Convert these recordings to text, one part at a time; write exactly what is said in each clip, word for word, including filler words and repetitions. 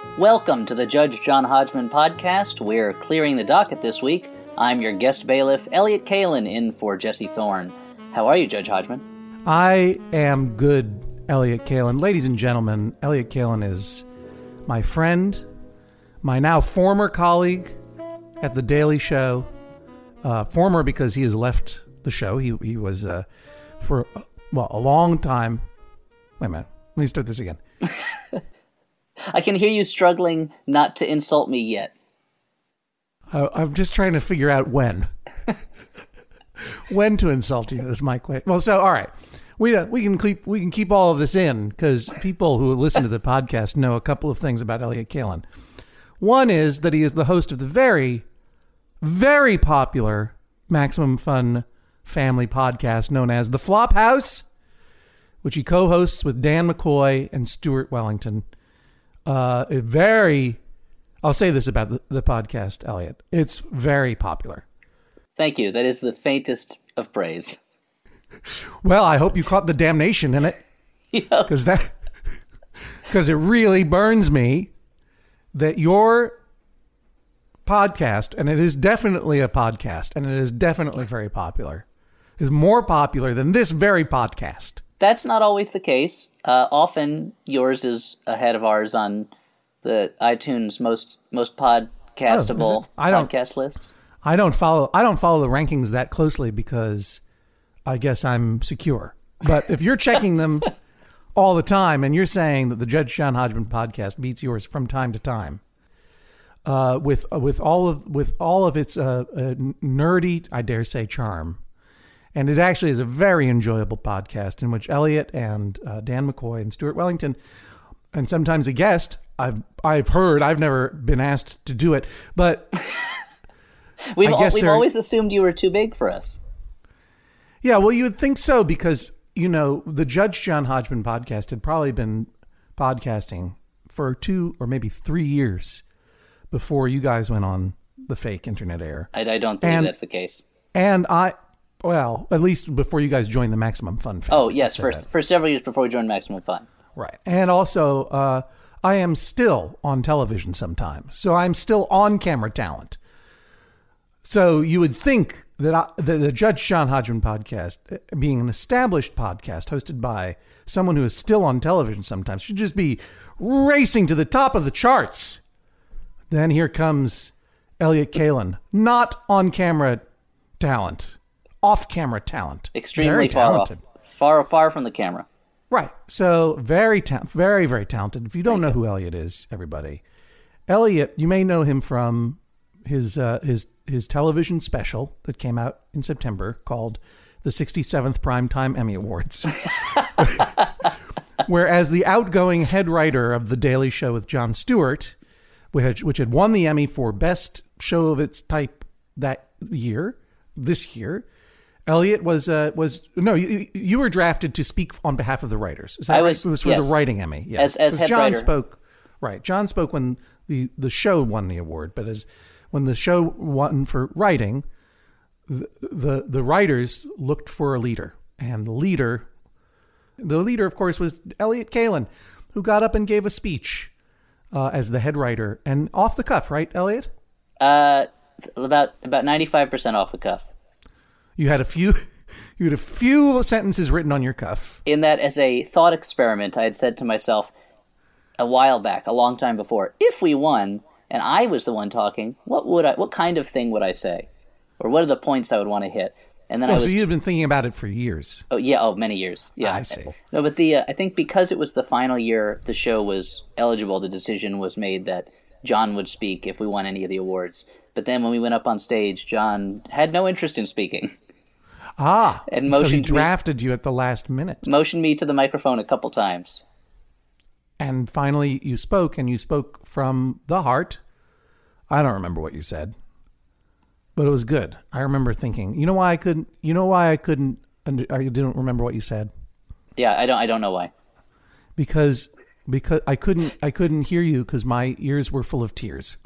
Welcome to the Judge John Hodgman podcast. We're clearing the docket this week. I'm your guest bailiff, Elliot Kalin, in for Jesse Thorne. How are you, Judge Hodgman? I am good, Elliot Kalin. Ladies and gentlemen, Elliot Kalin is my friend, my now former colleague at The Daily Show. Uh, former because he has left the show. He he was, uh, for, well, a long time. Wait a minute. Let me start this again. I can hear you struggling not to insult me yet. I, I'm just trying to figure out when. When to insult you is my question. Well, so, all right. We uh, we can keep we can keep all of this in because people who listen to the podcast know a couple of things about Elliot Kalin. One is that he is the host of the very, very popular Maximum Fun family podcast known as The Flophouse, which he co-hosts with Dan McCoy and Stuart Wellington. Uh, a very, I'll say this about the, the podcast, Elliot. It's very popular. Thank you. That is the faintest of praise. Well, I hope you caught the damnation in it, because that, because it really burns me that your podcast, and it is definitely a podcast, and it is definitely very popular, is more popular than this very podcast. That's not always the case. Uh, often yours is ahead of ours on the iTunes most most podcastable oh, I don't, podcast lists. I don't follow. I don't follow the rankings that closely because I guess I'm secure. But if you're checking them all the time and you're saying that the Judge John Hodgman podcast beats yours from time to time, uh, with uh, with all of with all of its uh, uh, nerdy, I dare say, charm. And it actually is a very enjoyable podcast in which Elliot and uh, Dan McCoy and Stuart Wellington, and sometimes a guest, I've I've heard, I've never been asked to do it, but we've, I guess we've always assumed you were too big for us. Yeah, well, you would think so because, you know, the Judge John Hodgman podcast had probably been podcasting for two or maybe three years before you guys went on the fake internet air. I, I don't think and, that's the case. And I... Well, at least before you guys joined the Maximum Fun family. Oh, yes, for, for several years before we joined Maximum Fun. Right. And also, uh, I am still on television sometimes. So I'm still on-camera talent. So you would think that, I, that the Judge John Hodgman podcast, being an established podcast hosted by someone who is still on television sometimes, should just be racing to the top of the charts. Then here comes Elliot Kalin, not on-camera talent. Off-camera talent. Extremely very far talented. off. Far, far from the camera. Right. So very, ta- very, very talented. If you don't Thank know you. who Elliot is, everybody, Elliot, you may know him from his uh, his his television special that came out in September called the sixty-seventh Primetime Emmy Awards. Whereas the outgoing head writer of The Daily Show with Jon Stewart, which, which had won the Emmy for best show of its type that year, this year, Elliot was uh, was no. You, you were drafted to speak on behalf of the writers. Is that I right? was, It was for yes. the writing Emmy. Yeah, as as head John writer. spoke. Right, John spoke when the, the show won the award, but as when the show won for writing, the, the the writers looked for a leader, and the leader, the leader, of course, was Elliot Kalin, who got up and gave a speech uh, as the head writer, and off the cuff, right, Elliot? Uh, about about ninety-five percent off the cuff. You had a few, you had a few sentences written on your cuff. In that, as a thought experiment, I had said to myself a while back, a long time before, if we won and I was the one talking, what would I, what kind of thing would I say, or what are the points I would want to hit? And then oh, I was. So you've been thinking about it for years. Oh yeah, oh many years. Yeah, I see. No, but the uh, I think because it was the final year the show was eligible, the decision was made that John would speak if we won any of the awards. But then when we went up on stage, John had no interest in speaking. Ah, and so he motioned drafted me, you at the last minute. Motioned me to the microphone a couple times. And finally you spoke, and you spoke from the heart. I don't remember what you said, but it was good. I remember thinking, you know why I couldn't, you know why I couldn't, I didn't remember what you said? Yeah, I don't, I don't know why. Because, because I couldn't, I couldn't hear you because my ears were full of tears.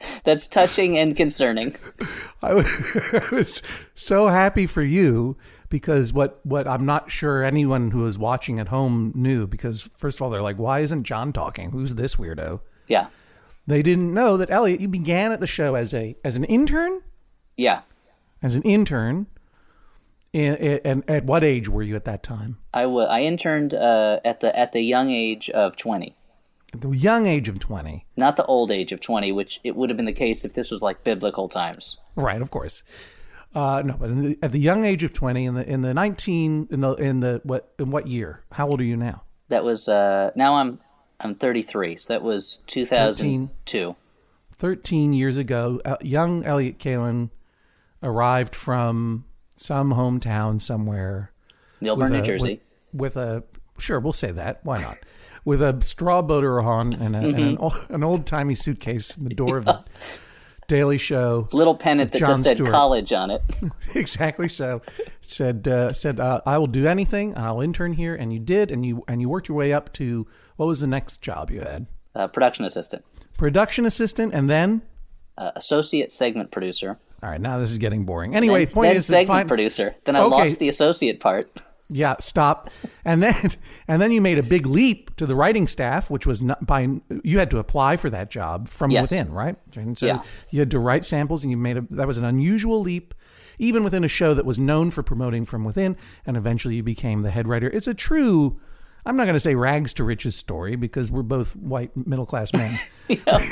That's touching and concerning. I was, I was so happy for you because what, what I'm not sure anyone who was watching at home knew, because first of all, they're like, why isn't John talking? Who's this weirdo? Yeah. They didn't know that, Elliot, you began at the show as a as an intern? Yeah. As an intern. And at what age were you at that time? I, w- I interned uh, at the at the young age of twenty. At the young age of twenty. Not the old age of twenty, which it would have been the case if this was like biblical times. Right, of course. Uh, no, but in the, at the young age of twenty, in the in the nineteen in the in the what in what year? How old are you now? That was uh, now I'm I'm thirty-three, so that was two thousand two. Thirteen years ago, uh, young Elliot Kalan arrived from some hometown somewhere. Millburn, New Jersey. With, with a, sure, we'll say that. Why not? With a straw boater on and, a, mm-hmm. and an, old, an old-timey suitcase in the door yeah. of the Daily Show. Little pennant that Jon just said Stewart. College on it. Exactly so. It said, uh, said uh, I will do anything. I'll intern here. And you did. And you and you worked your way up to, what was the next job you had? Uh, production assistant. Production assistant. And then? Uh, associate segment producer. All right, now this is getting boring. Anyway, then, point then is, segment fine, producer. Then I okay. lost the associate part. Yeah, stop. And then, and then you made a big leap to the writing staff, which was not by. You had to apply for that job from yes. within, right? And so yeah. you had to write samples, and you made a. That was an unusual leap, even within a show that was known for promoting from within. And eventually, you became the head writer. It's a true. I'm not going to say rags to riches story because we're both white middle class men. yeah,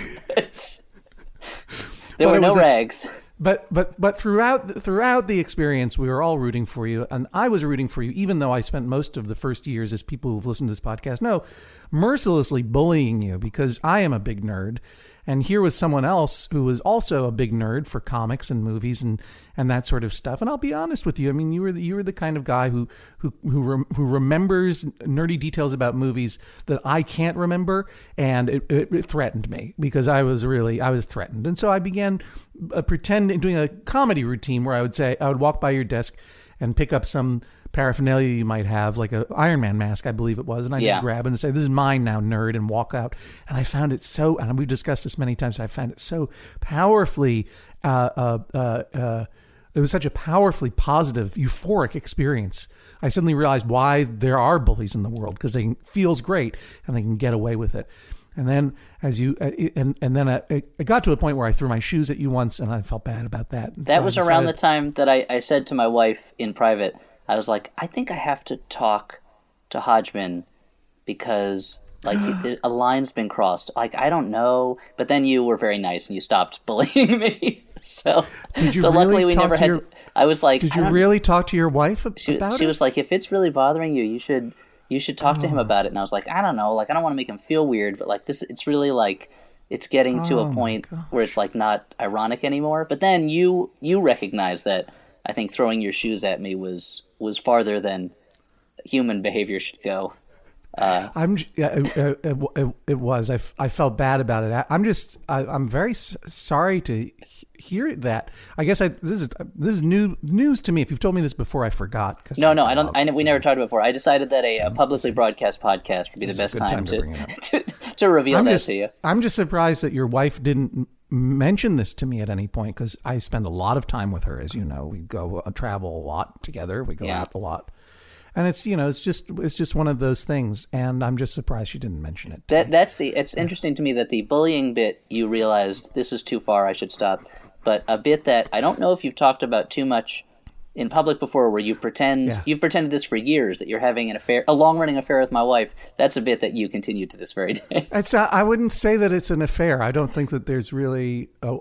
there were no rags. A, But but but throughout throughout the experience, we were all rooting for you, and I was rooting for you, even though I spent most of the first years, as people who've listened to this podcast know, mercilessly bullying you because I am a big nerd, and here was someone else who was also a big nerd for comics and movies and, and that sort of stuff. And I'll be honest with you, I mean, you were the, you were the kind of guy who who who, rem, who remembers nerdy details about movies that I can't remember, and it, it, it threatened me because I was really I was threatened, and so I began uh, pretending doing a comedy routine where I would say I would walk by your desk and pick up some paraphernalia you might have, like a Iron Man mask, I believe it was, and I yeah. just grab it and say, "This is mine now, nerd," and walk out. And I found it so, and we've discussed this many times, I found it so powerfully, uh, uh, uh, uh, it was such a powerfully positive, euphoric experience. I suddenly realized why there are bullies in the world, because they feels great and they can get away with it. And then as you, uh, and and then I, it got to a point where I threw my shoes at you once, and I felt bad about that. And that so was decided, around the time that I, I said to my wife in private, I was like, I think I have to talk to Hodgman because like it, a line's been crossed. Like, I don't know. But then you were very nice and you stopped bullying me. So, did you so really luckily we talk never to had your, to, I was like, did you really talk to your wife about she, it? She was like, if it's really bothering you, you should, you should talk oh. to him about it. And I was like, I don't know. Like, I don't want to make him feel weird, but like this, it's really like, it's getting to oh a point where it's like not ironic anymore. But then you, you recognize that I think throwing your shoes at me was, was farther than human behavior should go. Uh, I'm yeah, it, it, it, it was. I, I felt bad about it. I'm just I, I'm very s- sorry to hear that. I guess I this is this is new news to me. If you've told me this before, I forgot. No, I, no, I don't. I, we never talked about it before. I decided that a, a publicly broadcast podcast would be the best time, time to to, to, to reveal I'm that just, to you. I'm just surprised that your wife didn't mention this to me at any point, because I spend a lot of time with her, as you know. We go uh, travel a lot together. We go yeah. out a lot. And it's, you know, it's just it's just one of those things, and I'm just surprised she didn't mention it. That that's the. It's interesting to me that the bullying bit, you realized this is too far, I should stop. But a bit that I don't know if you've talked about too much in public before, where you pretend yeah. you've pretended this for years that you're having an affair, a long running affair with my wife. That's a bit that you continue to this very day. It's a, I wouldn't say that it's an affair. I don't think that there's really a,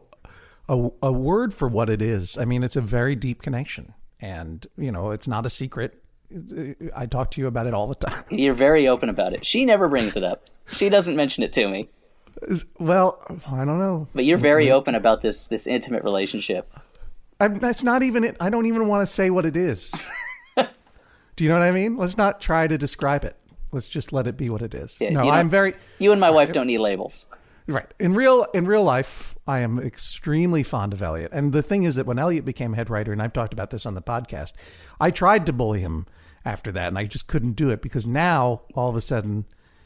a a word for what it is. I mean, it's a very deep connection, and you know, it's not a secret. I talk to you about it all the time. You're very open about it. She never brings it up. She doesn't mention it to me. Well, I don't know. But you're very open about this this intimate relationship. I'm, that's not even it. I don't even want to say what it is. Do you know what I mean? Let's not try to describe it. Let's just let it be what it is. Yeah, no, I'm very... You and my wife don't need labels. Right. In real in real life, I am extremely fond of Elliot. And the thing is that when Elliot became head writer, and I've talked about this on the podcast, I tried to bully him after that, and I just couldn't do it, because now all of a sudden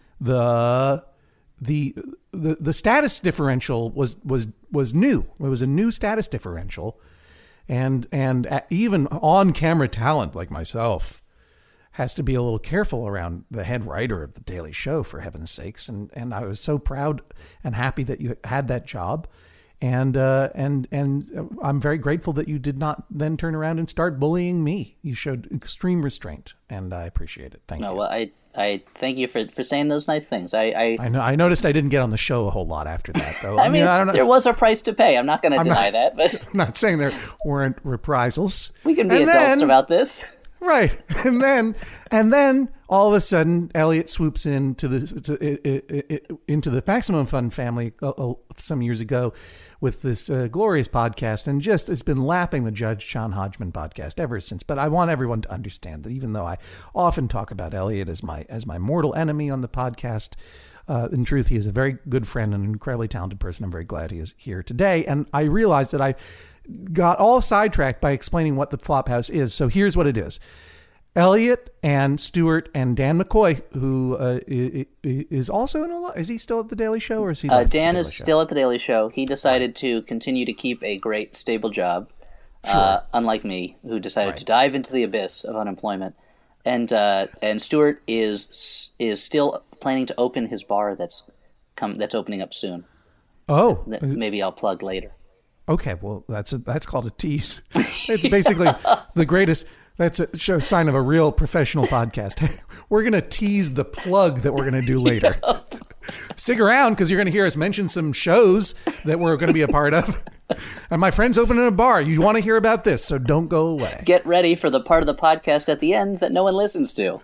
the the the, the status differential was was was new. It was a new status differential, and and uh, even on-camera talent like myself has to be a little careful around the head writer of The Daily Show, for heaven's sakes. And and I was so proud and happy that you had that job. And uh, and and I'm very grateful that you did not then turn around and start bullying me. You showed extreme restraint, and I appreciate it. Thank no, you. Well, I I thank you for, for saying those nice things. I I, I know. I noticed I didn't get on the show a whole lot after that, though. I mean, I don't know. There was a price to pay. I'm not going to deny not, that, but I'm not saying there weren't reprisals. We can be and adults then, about this. Right. And then, and then all of a sudden, Elliot swoops into the to, into the Maximum Fun family uh, some years ago with this uh, glorious podcast, and just has been lapping the Judge John Hodgman podcast ever since. But I want everyone to understand that even though I often talk about Elliot as my as my mortal enemy on the podcast, uh, in truth, he is a very good friend and an incredibly talented person. I'm very glad he is here today, and I realized that I got all sidetracked by explaining what the Flophouse is. So here's what it is. Elliot and Stewart and Dan McCoy, who uh, is also in a lot. Is he still at The Daily Show, or is he? Uh, Dan is Show? still at The Daily Show. He decided right. to continue to keep a great, stable job, sure. uh, unlike me, who decided right. to dive into the abyss of unemployment. And uh, and Stewart is is still planning to open his bar that's come that's opening up soon. Oh, that maybe I'll plug later. Okay, well, that's a, that's called a tease. It's basically the greatest. That's a show, sign of a real professional podcast. We're going to tease the plug that we're going to do later. Yeah. Stick around, because you're going to hear us mention some shows that we're going to be a part of. And my friend's opening a bar. You want to hear about this, so don't go away. Get ready for the part of the podcast at the end that no one listens to.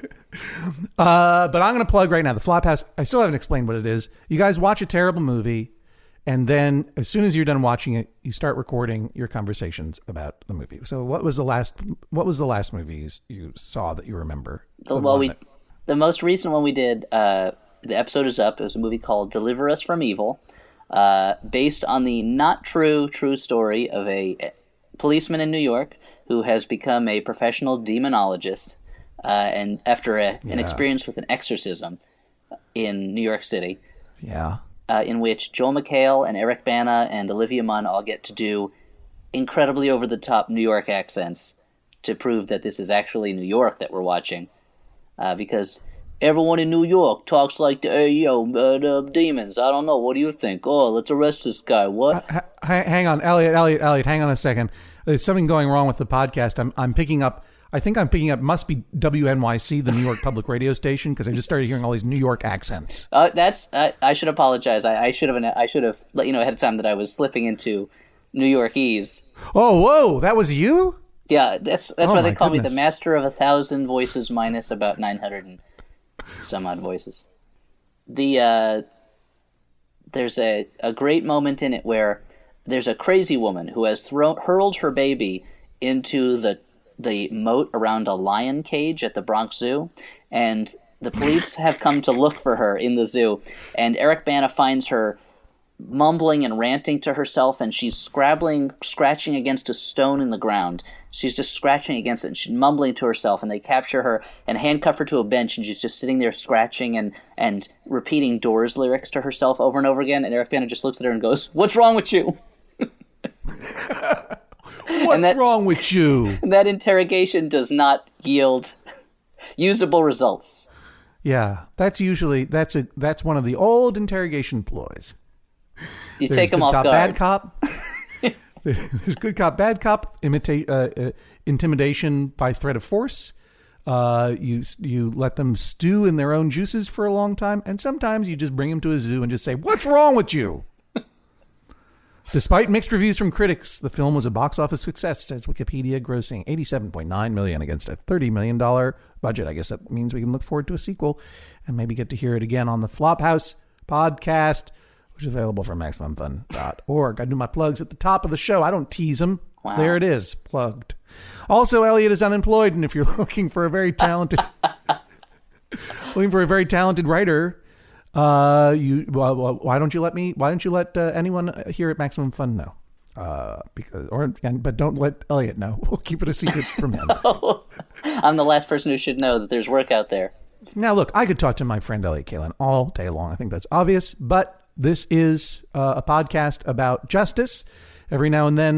Uh, but I'm going to plug right now. The Flophouse, I still haven't explained what it is. You guys watch a terrible movie, and then as soon as you're done watching it, you start recording your conversations about the movie. So what was the last what was the last movie you, you saw that you remember? The, well, we that... the most recent one we did, uh, the episode is up. It was a movie called Deliver Us from Evil, uh, based on the not true true story of a policeman in New York who has become a professional demonologist, uh, and after a, yeah. an experience with an exorcism in New York City. Yeah. Uh, in which Joel McHale and Eric Bana and Olivia Munn all get to do incredibly over-the-top New York accents to prove that this is actually New York that we're watching. Uh, because everyone in New York talks like the, hey, yo, uh, the demons. I don't know. What do you think? Oh, let's arrest this guy. What? Uh, hang on, Elliot, Elliot, Elliot, hang on a second. There's something going wrong with the podcast. I'm, I'm picking up... I think I'm picking up, must be W N Y C, the New York Public Radio Station, because I just started hearing all these New York accents. Uh, that's uh, I should apologize. I, I should have I should have let you know ahead of time that I was slipping into New Yorkese. Oh, whoa, that was you? Yeah, that's that's oh why they call goodness. me the master of a thousand voices minus about nine hundred and some odd voices. The uh, there's a, a great moment in it where there's a crazy woman who has thrown hurled her baby into the the moat around a lion cage at the Bronx Zoo, and the police have come to look for her in the zoo, and Eric Bana finds her mumbling and ranting to herself, and she's scrabbling, scratching against a stone in the ground. She's just scratching against it, and she's mumbling to herself, and they capture her and handcuff her to a bench, and she's just sitting there scratching and, and repeating Doors lyrics to herself over and over again, and Eric Bana just looks at her and goes, "What's wrong with you?" What's that, wrong with you? That interrogation does not yield usable results. Yeah, that's usually that's a that's one of the old interrogation ploys. You There's take them off cop, guard. Bad cop. There's good cop, bad cop. Imitate uh, uh, intimidation by threat of force. Uh, you you let them stew in their own juices for a long time, and sometimes you just bring them to a zoo and just say, "What's wrong with you?" Despite mixed reviews from critics, the film was a box office success, says Wikipedia, grossing eighty-seven point nine million dollars against a thirty million dollars budget. I guess that means we can look forward to a sequel and maybe get to hear it again on the Flophouse podcast, which is available from maximum fun dot org. I do my plugs at the top of the show. I don't tease them. Wow. There it is, plugged. Also, Elliot is unemployed, and if you're looking for a very talented, looking for a very talented writer, Uh, you well, why don't you let me? Why don't you let uh, anyone here at Maximum Fun know? Uh, because or and, but don't let Elliot know. We'll keep it a secret from him. No. I'm the last person who should know that there's work out there. Now, look, I could talk to my friend Elliot Kalin all day long. I think that's obvious. But this is uh, a podcast about justice. Every now and then,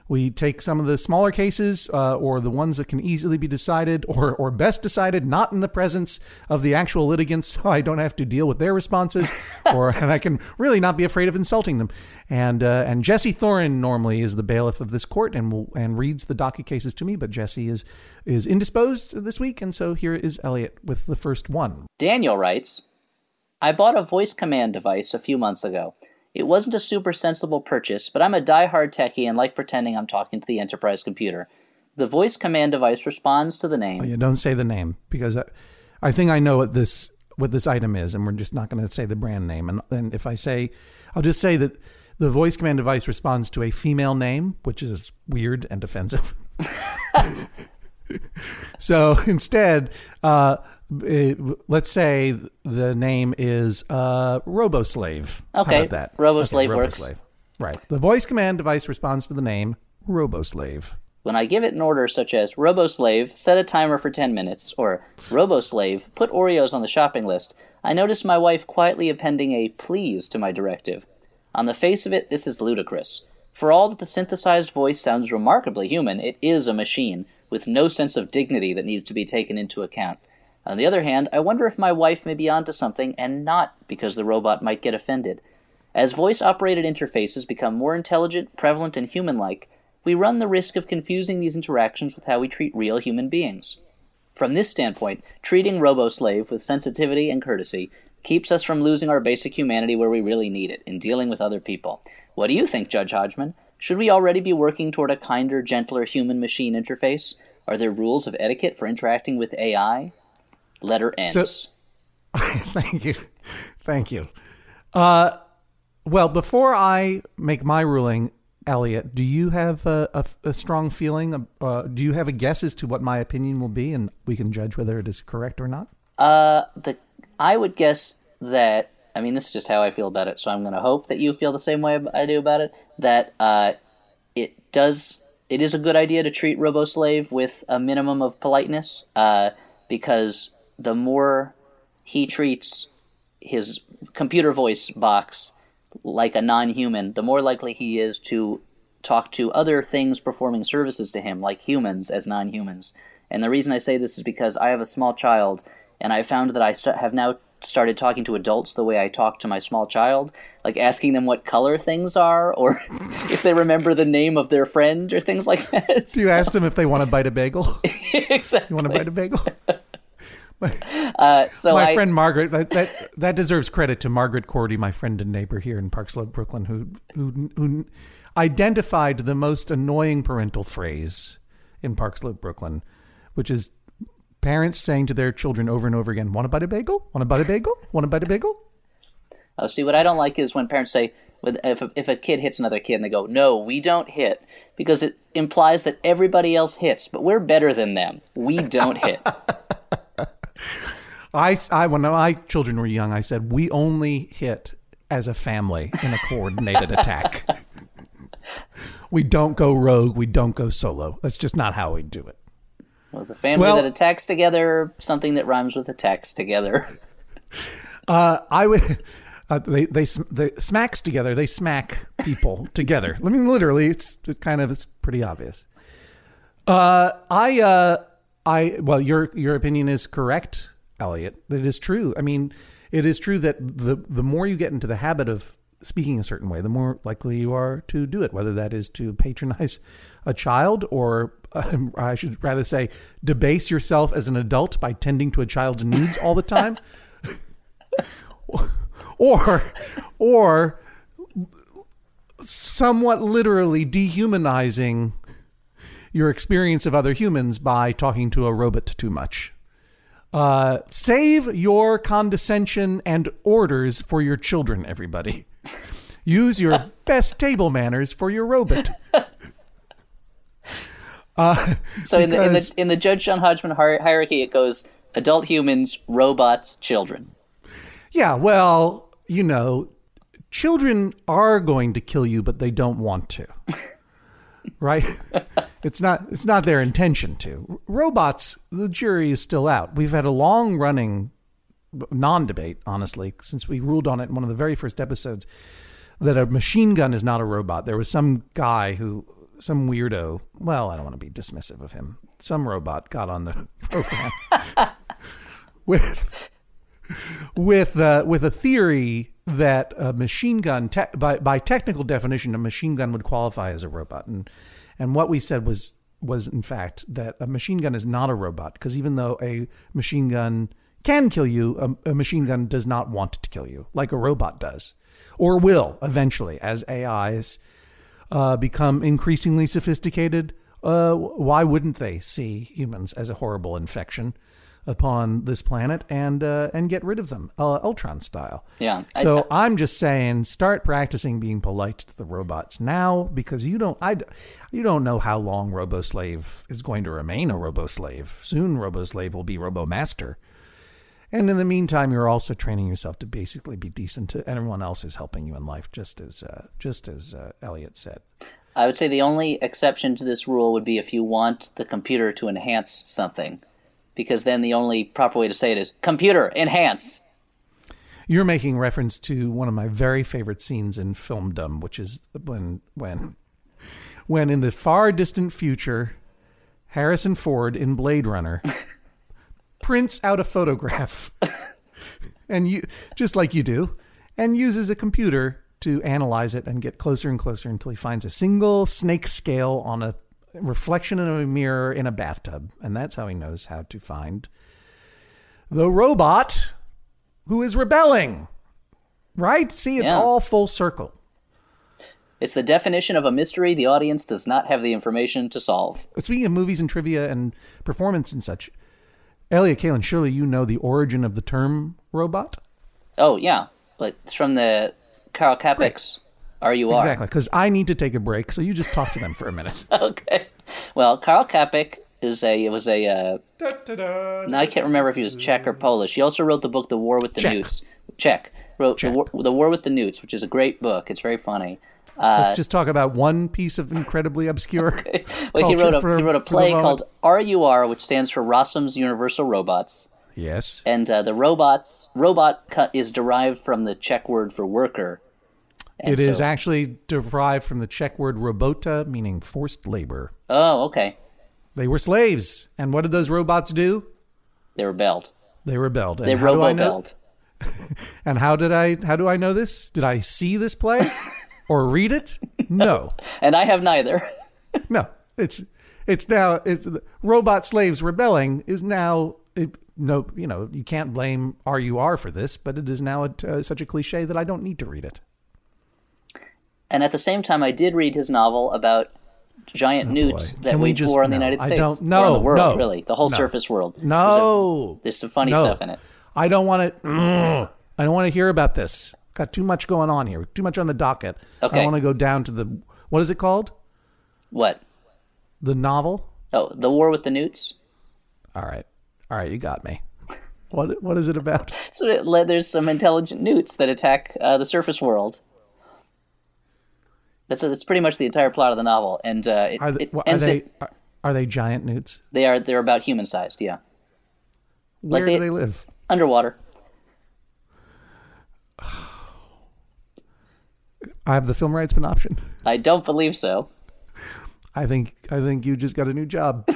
We take some of the smaller cases uh, or the ones that can easily be decided or or best decided not in the presence of the actual litigants, so I don't have to deal with their responses, or and I can really not be afraid of insulting them. And uh, and Jesse Thorin normally is the bailiff of this court and will, and reads the docket cases to me, but Jesse is is indisposed this week, and so here is Elliot with the first one. Daniel writes, I bought a voice command device a few months ago. It wasn't a super sensible purchase, but I'm a die-hard techie and like pretending I'm talking to the enterprise computer. The voice command device responds to the name. Oh, yeah, don't say the name, because I, I think I know what this what this item is, and we're just not going to say the brand name. And, and if I say, I'll just say that the voice command device responds to a female name, which is weird and offensive. So instead, uh, it, let's say the name is uh, RoboSlave. Okay, how about that? RoboSlave okay, works. RoboSlave. Right. The voice command device responds to the name RoboSlave. When I give it an order such as RoboSlave, set a timer for ten minutes, or RoboSlave, put Oreos on the shopping list, I notice my wife quietly appending a please to my directive. On the face of it, this is ludicrous. For all that the synthesized voice sounds remarkably human, it is a machine, with no sense of dignity that needs to be taken into account. On the other hand, I wonder if my wife may be onto something and not because the robot might get offended. As voice-operated interfaces become more intelligent, prevalent, and human-like, we run the risk of confusing these interactions with how we treat real human beings. From this standpoint, treating RoboSlave with sensitivity and courtesy keeps us from losing our basic humanity where we really need it, in dealing with other people. What do you think, Judge Hodgman? Should we already be working toward a kinder, gentler human-machine interface? Are there rules of etiquette for interacting with A I? Letter ends. So, thank you. Thank you. Uh, well, before I make my ruling, Elliot, do you have a, a, a strong feeling? Uh, do you have a guess as to what my opinion will be, and we can judge whether it is correct or not? Uh, the I would guess that, I mean, this is just how I feel about it, so I'm going to hope that you feel the same way I do about it, that uh, it does, it is a good idea to treat RoboSlave with a minimum of politeness, uh, because the more he treats his computer voice box like a non-human, the more likely he is to talk to other things performing services to him, like humans as non-humans. And the reason I say this is because I have a small child, and I found that I st- have now started talking to adults the way I talk to my small child, like asking them what color things are, or if they remember the name of their friend, or things like that. Do you ask them if they want to bite a bagel? Exactly. You want to bite a bagel? My, uh, so my I, friend Margaret, that, that that deserves credit to Margaret Cordy, my friend and neighbor here in Park Slope, Brooklyn, who who who identified the most annoying parental phrase in Park Slope, Brooklyn, which is parents saying to their children over and over again, "Want to bite a bagel? Want to bite a bagel? Want to bite a bagel?" Oh, see, what I don't like is when parents say, if a, if a kid hits another kid and they go, "No, we don't hit," because it implies that everybody else hits, but we're better than them. We don't hit. I, I, when my children were young, I said, we only hit as a family in a coordinated attack. We don't go rogue. We don't go solo. That's just not how we do it. Well, the family well, that attacks together, something that rhymes with attacks together. Uh, I would, uh, they, they, they smacks together. They smack people together. I mean, literally, it's it kind of, it's pretty obvious. Uh, I, uh, I, well, your, your opinion is correct, Elliot. It is true. I mean, it is true that the, the more you get into the habit of speaking a certain way, the more likely you are to do it, whether that is to patronize a child or uh, I should rather say debase yourself as an adult by tending to a child's needs all the time. or, or somewhat literally dehumanizing your experience of other humans by talking to a robot too much. Uh, save your condescension and orders for your children, everybody. Use your best table manners for your robot. Uh, so in the, in the in the Judge John Hodgman hierarchy, it goes adult humans, robots, children. Yeah, well, you know, children are going to kill you, but they don't want to. Right? It's not it's not their intention to. Robots, the jury is still out. We've had a long running non-debate, honestly, since we ruled on it in one of the very first episodes, that a machine gun is not a robot. There was some guy who some weirdo. Well, I don't want to be dismissive of him. Some robot got on the program with with uh, with a theory that a machine gun, te- by by technical definition, a machine gun would qualify as a robot, and and what we said was was in fact that a machine gun is not a robot, because even though a machine gun can kill you, a, a machine gun does not want to kill you like a robot does, or will eventually as A Is uh, become increasingly sophisticated. Uh, why wouldn't they see humans as a horrible infection upon this planet and uh, and get rid of them, uh, Ultron style? Yeah. So I, I, I'm just saying, start practicing being polite to the robots now, because you don't I, you don't know how long RoboSlave is going to remain a RoboSlave. Soon RoboSlave will be RoboMaster. And in the meantime, you're also training yourself to basically be decent to everyone else who's helping you in life, just as uh, just as uh, Elliot said. I would say the only exception to this rule would be if you want the computer to enhance something, because then the only proper way to say it is computer enhance. You're making reference to one of my very favorite scenes in filmdom, which is when when when in the far distant future, Harrison Ford in Blade Runner prints out a photograph, and you just like you do, and uses a computer to analyze it and get closer and closer until he finds a single snake scale on a reflection in a mirror in a bathtub. And that's how he knows how to find the robot who is rebelling. Right? See, it's Yeah. all full circle. It's the definition of a mystery the audience does not have the information to solve. Speaking of movies and trivia and performance and such, Elliot Kalin, surely you know the origin of the term robot? Oh, yeah. But it's from the Carl Capek's R U R. Exactly, because I need to take a break, so you just talk to them for a minute. Okay. Well, Carl Capek is a it was a uh, now I can't remember if he was Czech or Polish. He also wrote the book The War with the Czech. Newts. Czech. Wrote Czech. The, War, the War with the Newts, which is a great book. It's very funny. Let's just talk about one piece of incredibly obscure Well, he culture wrote a for- he wrote a for the play moment. called R U R, which stands for Rossum's Universal Robots. Yes. And uh, the robots robot cut is derived from the Czech word for worker. And It is so- actually derived from the Czech word robota, meaning forced labor. Oh, okay. They were slaves. And what did those robots do? They rebelled. They rebelled. And They how do I know? robo-belled. And how did I how do I know this? Did I see this play or read it? No. And I have neither. No. It's it's now it's robot slaves rebelling is now it, no, you know, you can't blame R U R for this, but it is now a, uh, such a cliche that I don't need to read it. And at the same time, I did read his novel about giant newts boy. that Can we waged just- war on the no, United I States. don't- Or no, on the world, no, really. The whole no. surface world. No. There's, a, there's some funny No. stuff in it. I don't want to. I don't want to hear about this. Got too much going on here. Too much on the docket. Okay. I want to go down to the. What is it called? What? The novel. Oh, The War with the Newts? All right. All right. You got me. What What is it about? So it, le- there's some intelligent newts that attack uh, the surface world. That's that's pretty much the entire plot of the novel, and uh, it, Are they? it what- Are ends they, it- are, are they giant newts? they are they're about human sized, yeah, Where they- do they live? underwater. I have the film rights been option. I don't believe so. I think I think you just got a new job.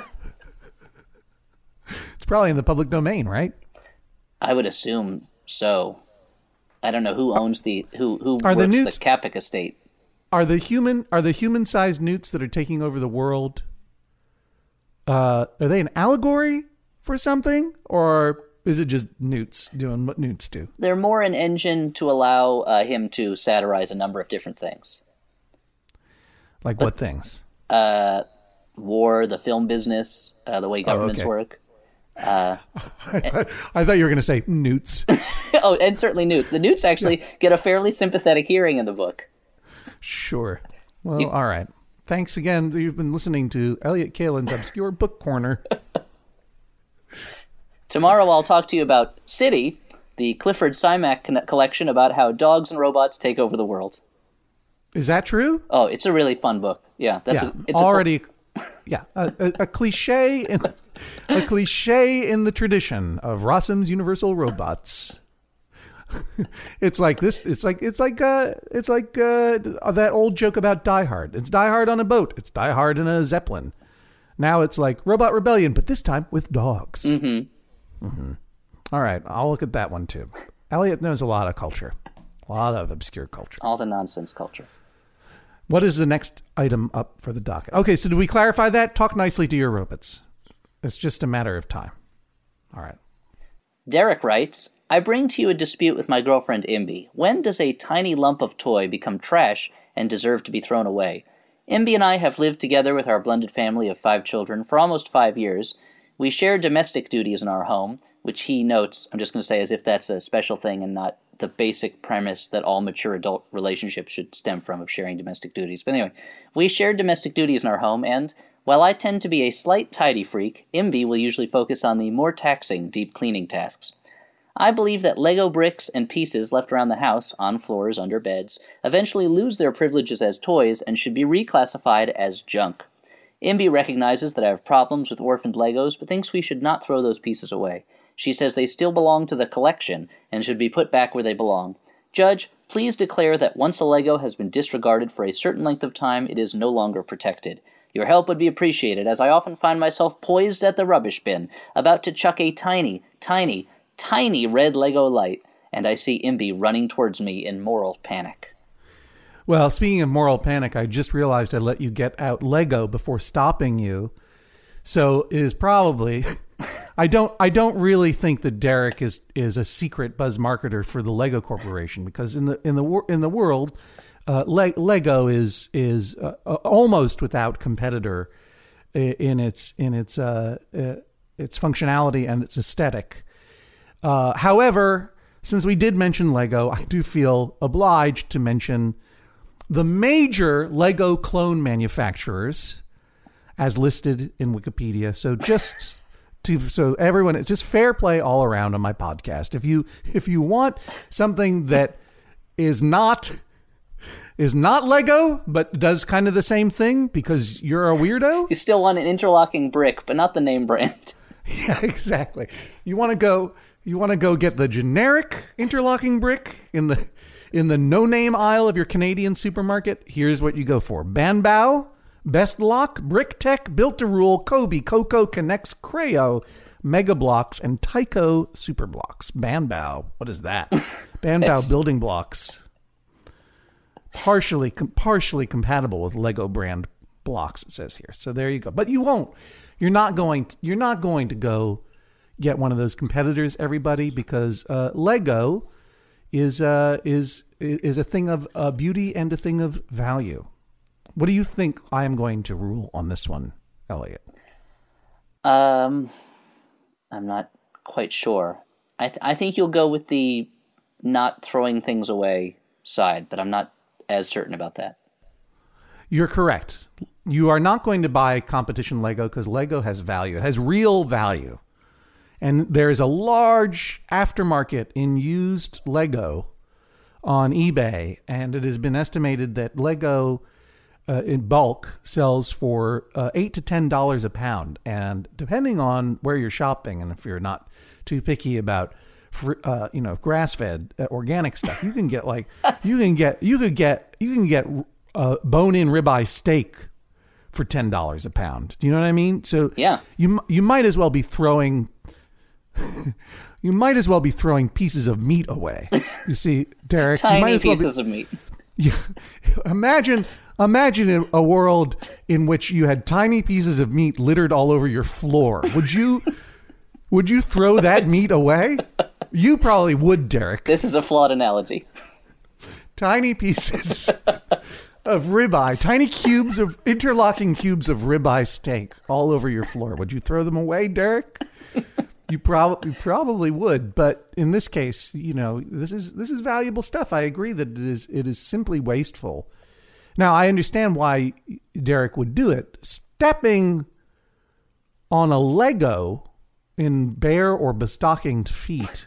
It's probably in the public domain, right? I would assume so. I don't know who owns the who who Are the works the, newts- Capek estate. Are the human are the human sized newts that are taking over the world? Uh, are they an allegory for something, or is it just newts doing what newts do? They're more an engine to allow uh, him to satirize a number of different things. Like what things? War, the film business, uh, the way governments okay. work. I thought you were going to say newts. Oh, and certainly newts. The newts actually get a fairly sympathetic hearing in the book. Sure. Well, all right. Thanks again. You've been listening to Elliot Kalin's Obscure Book Corner. Tomorrow I'll talk to you about City, the Clifford Simak con- collection about how dogs and robots take over the world. Is that true? Oh, it's a really fun book. Yeah, that's Yeah. a, it's Already. Yeah. A, a, a cliche in a cliche in the tradition of Rossum's Universal Robots. It's like this. It's like it's like uh, it's like uh, that old joke about Die Hard. It's Die Hard on a boat. It's Die Hard in a Zeppelin. Now it's like Robot Rebellion, but this time with dogs. Mm-hmm. Mm-hmm. All right, I'll look at that one too. Elliot knows a lot of culture, a lot of obscure culture. All the nonsense culture. What is the next item up for the docket? Okay, so do we clarify that? Talk nicely to your robots. It's just a matter of time. All right. Derek writes, I bring to you a dispute with my girlfriend Imby. When does a tiny lump of toy become trash and deserve to be thrown away? Imby and I have lived together with our blended family of five children for almost five years. We share domestic duties in our home, which he notes, I'm just going to say as if that's a special thing and not the basic premise that all mature adult relationships should stem from, of sharing domestic duties. But anyway, we share domestic duties in our home, and while I tend to be a slight tidy freak, Imby will usually focus on the more taxing deep cleaning tasks. I believe that Lego bricks and pieces left around the house, on floors, under beds, eventually lose their privileges as toys and should be reclassified as junk. Imby recognizes that I have problems with orphaned Legos, but thinks we should not throw those pieces away. She says they still belong to the collection and should be put back where they belong. Judge, please declare that once a Lego has been disregarded for a certain length of time, it is no longer protected. Your help would be appreciated, as I often find myself poised at the rubbish bin, about to chuck a tiny, tiny, tiny red Lego light, and I see Imby running towards me in moral panic. Well, speaking of moral panic, I just realized I let you get out Lego before stopping you. So it is probably... I don't I don't really think that Derek is is a secret buzz marketer for the Lego Corporation, because in the in the in the world, uh, Le- Lego is is uh, almost without competitor in its in its uh, uh, its functionality and its aesthetic. Uh, however, since we did mention Lego, I do feel obliged to mention the major Lego clone manufacturers as listed in Wikipedia. So just to, so everyone, it's just fair play all around on my podcast. If you if you want something that is not is not Lego but does kind of the same thing because you're a weirdo, you still want an interlocking brick, but not the name brand. Yeah, exactly. You want to go you want to go get the generic interlocking brick in the in the no-name aisle of your Canadian supermarket. Here's what you go for. Banbao, Best Lock, Brick Tech, Built to Rule, Kobe, Coco, Connects, Creo, Mega Blocks, and Tyco Super Blocks. Banbao. What is that? Banbao building blocks. Partially com- partially compatible with Lego brand blocks, it says here. So there you go. But you won't. You're not going to, you're not going to go get one of those competitors, everybody, because uh, Lego is uh, is is a thing of uh, beauty and a thing of value. What do you think I am going to rule on this one, Elliot? Um, I'm not quite sure. I th- I think you'll go with the not throwing things away side, but I'm not as certain about that. You're correct. You are not going to buy competition Lego because Lego has value. It has real value. And there's a large aftermarket in used Lego on eBay. And it has been estimated that Lego uh, in bulk sells for uh, eight to ten dollars a pound. And depending on where you're shopping, and if you're not too picky about uh, you know, grass-fed uh, organic stuff, you can get like you can get you could get you can get uh, bone-in ribeye steak for ten dollars a pound. Do you know what I mean? So yeah, you you might as well be throwing you might as well be throwing pieces of meat away. You see, Derek, tiny you might as well pieces be, of meat. Yeah, imagine imagine a world in which you had tiny pieces of meat littered all over your floor. Would you would you throw that meat away? You probably would, Derek. This is a flawed analogy. Tiny pieces of ribeye, tiny cubes of interlocking cubes of ribeye steak all over your floor. Would you throw them away, Derek? You probably probably would, but in this case, you know, this is this is valuable stuff. I agree that it is it is simply wasteful. Now, I understand why Derek would do it. Stepping on a Lego in bare or bestockinged feet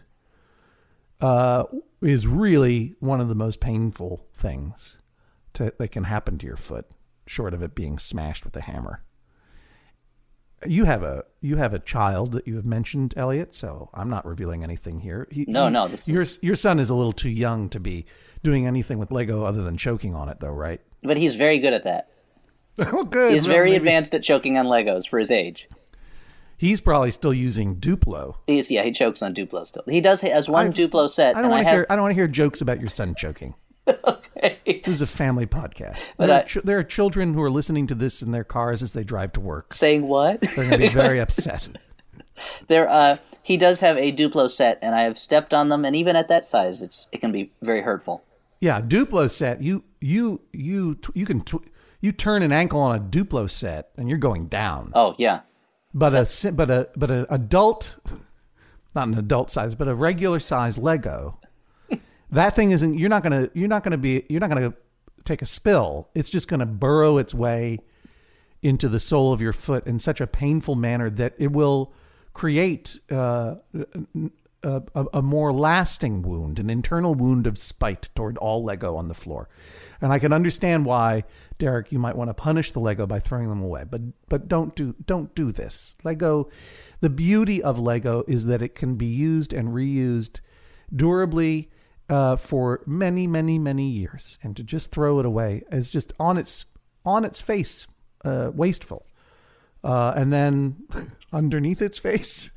uh, is really one of the most painful things to, that can happen to your foot, short of it being smashed with a hammer. you have a you have a child that you have mentioned, Elliot. So I'm not revealing anything here. He, no, he, no. This your is... your son is a little too young to be doing anything with Lego other than choking on it, though, right? But he's very good at that. Oh, good. He's well, very maybe. advanced at choking on Legos for his age. He's probably still using Duplo. He's yeah, he chokes on Duplo still. He does has one I, Duplo set. I don't want to have... hear. I don't want to hear jokes about your son choking. Okay. This is a family podcast. But There, I- are ch- there are children who are listening to this in their cars as they drive to work. Saying what? They're going to be very upset. There, uh, he does have a Duplo set, and I have stepped on them, and even at that size, it's it can be very hurtful. Yeah, Duplo set. You you you you can tw- you turn an ankle on a Duplo set, and you're going down. Oh yeah, But a si- but a but an adult, not an adult size, but a regular size Lego. That thing isn't. You're not gonna. You're not gonna be. You're not gonna take a spill. It's just gonna burrow its way into the sole of your foot in such a painful manner that it will create uh, a, a, a more lasting wound, an internal wound of spite toward all Lego on the floor. And I can understand why, Derek, you might want to punish the Lego by throwing them away, but but don't do don't do this. Lego, the beauty of Lego is that it can be used and reused durably uh, for many, many, many years, and to just throw it away is just on its on its face uh, wasteful. Uh, and then underneath its face,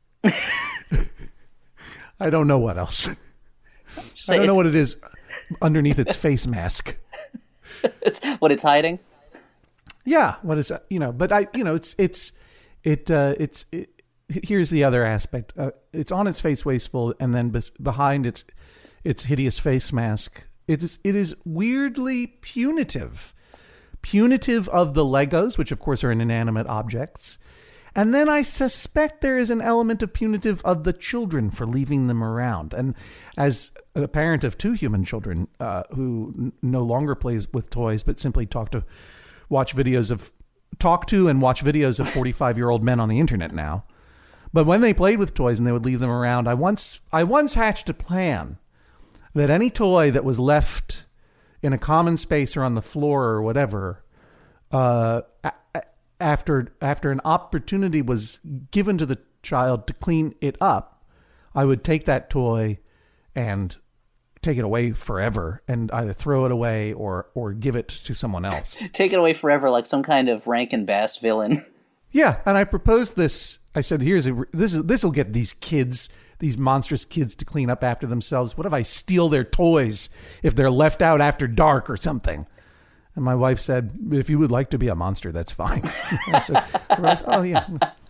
I don't know what else. Just I don't know it's- what it is underneath its face mask. It's what it's hiding. Yeah, what is you know? But I, you know, it's it's it uh, it's it, here's the other aspect. Uh, it's on its face wasteful, and then bes- behind its its hideous face mask, it is it is weirdly punitive, punitive of the Legos, which of course are inanimate objects. And then I suspect there is an element of punitive of the children for leaving them around. And as a parent of two human children uh, who n- no longer plays with toys, but simply talk to, watch videos of, talk to and watch videos of forty-five-year-old men on the internet now. But when they played with toys and they would leave them around, I once I once hatched a plan that any toy that was left in a common space or on the floor or whatever, uh, after after an opportunity was given to the child to clean it up, I would take that toy and take it away forever and either throw it away or or give it to someone else. Take it away forever, like some kind of Rankin Bass villain. Yeah, and I proposed this. I said, "Here's a this is this will get these kids, these monstrous kids, to clean up after themselves. What if I steal their toys if they're left out after dark or something?" And my wife said, "If you would like to be a monster, that's fine." I said, "Oh yeah."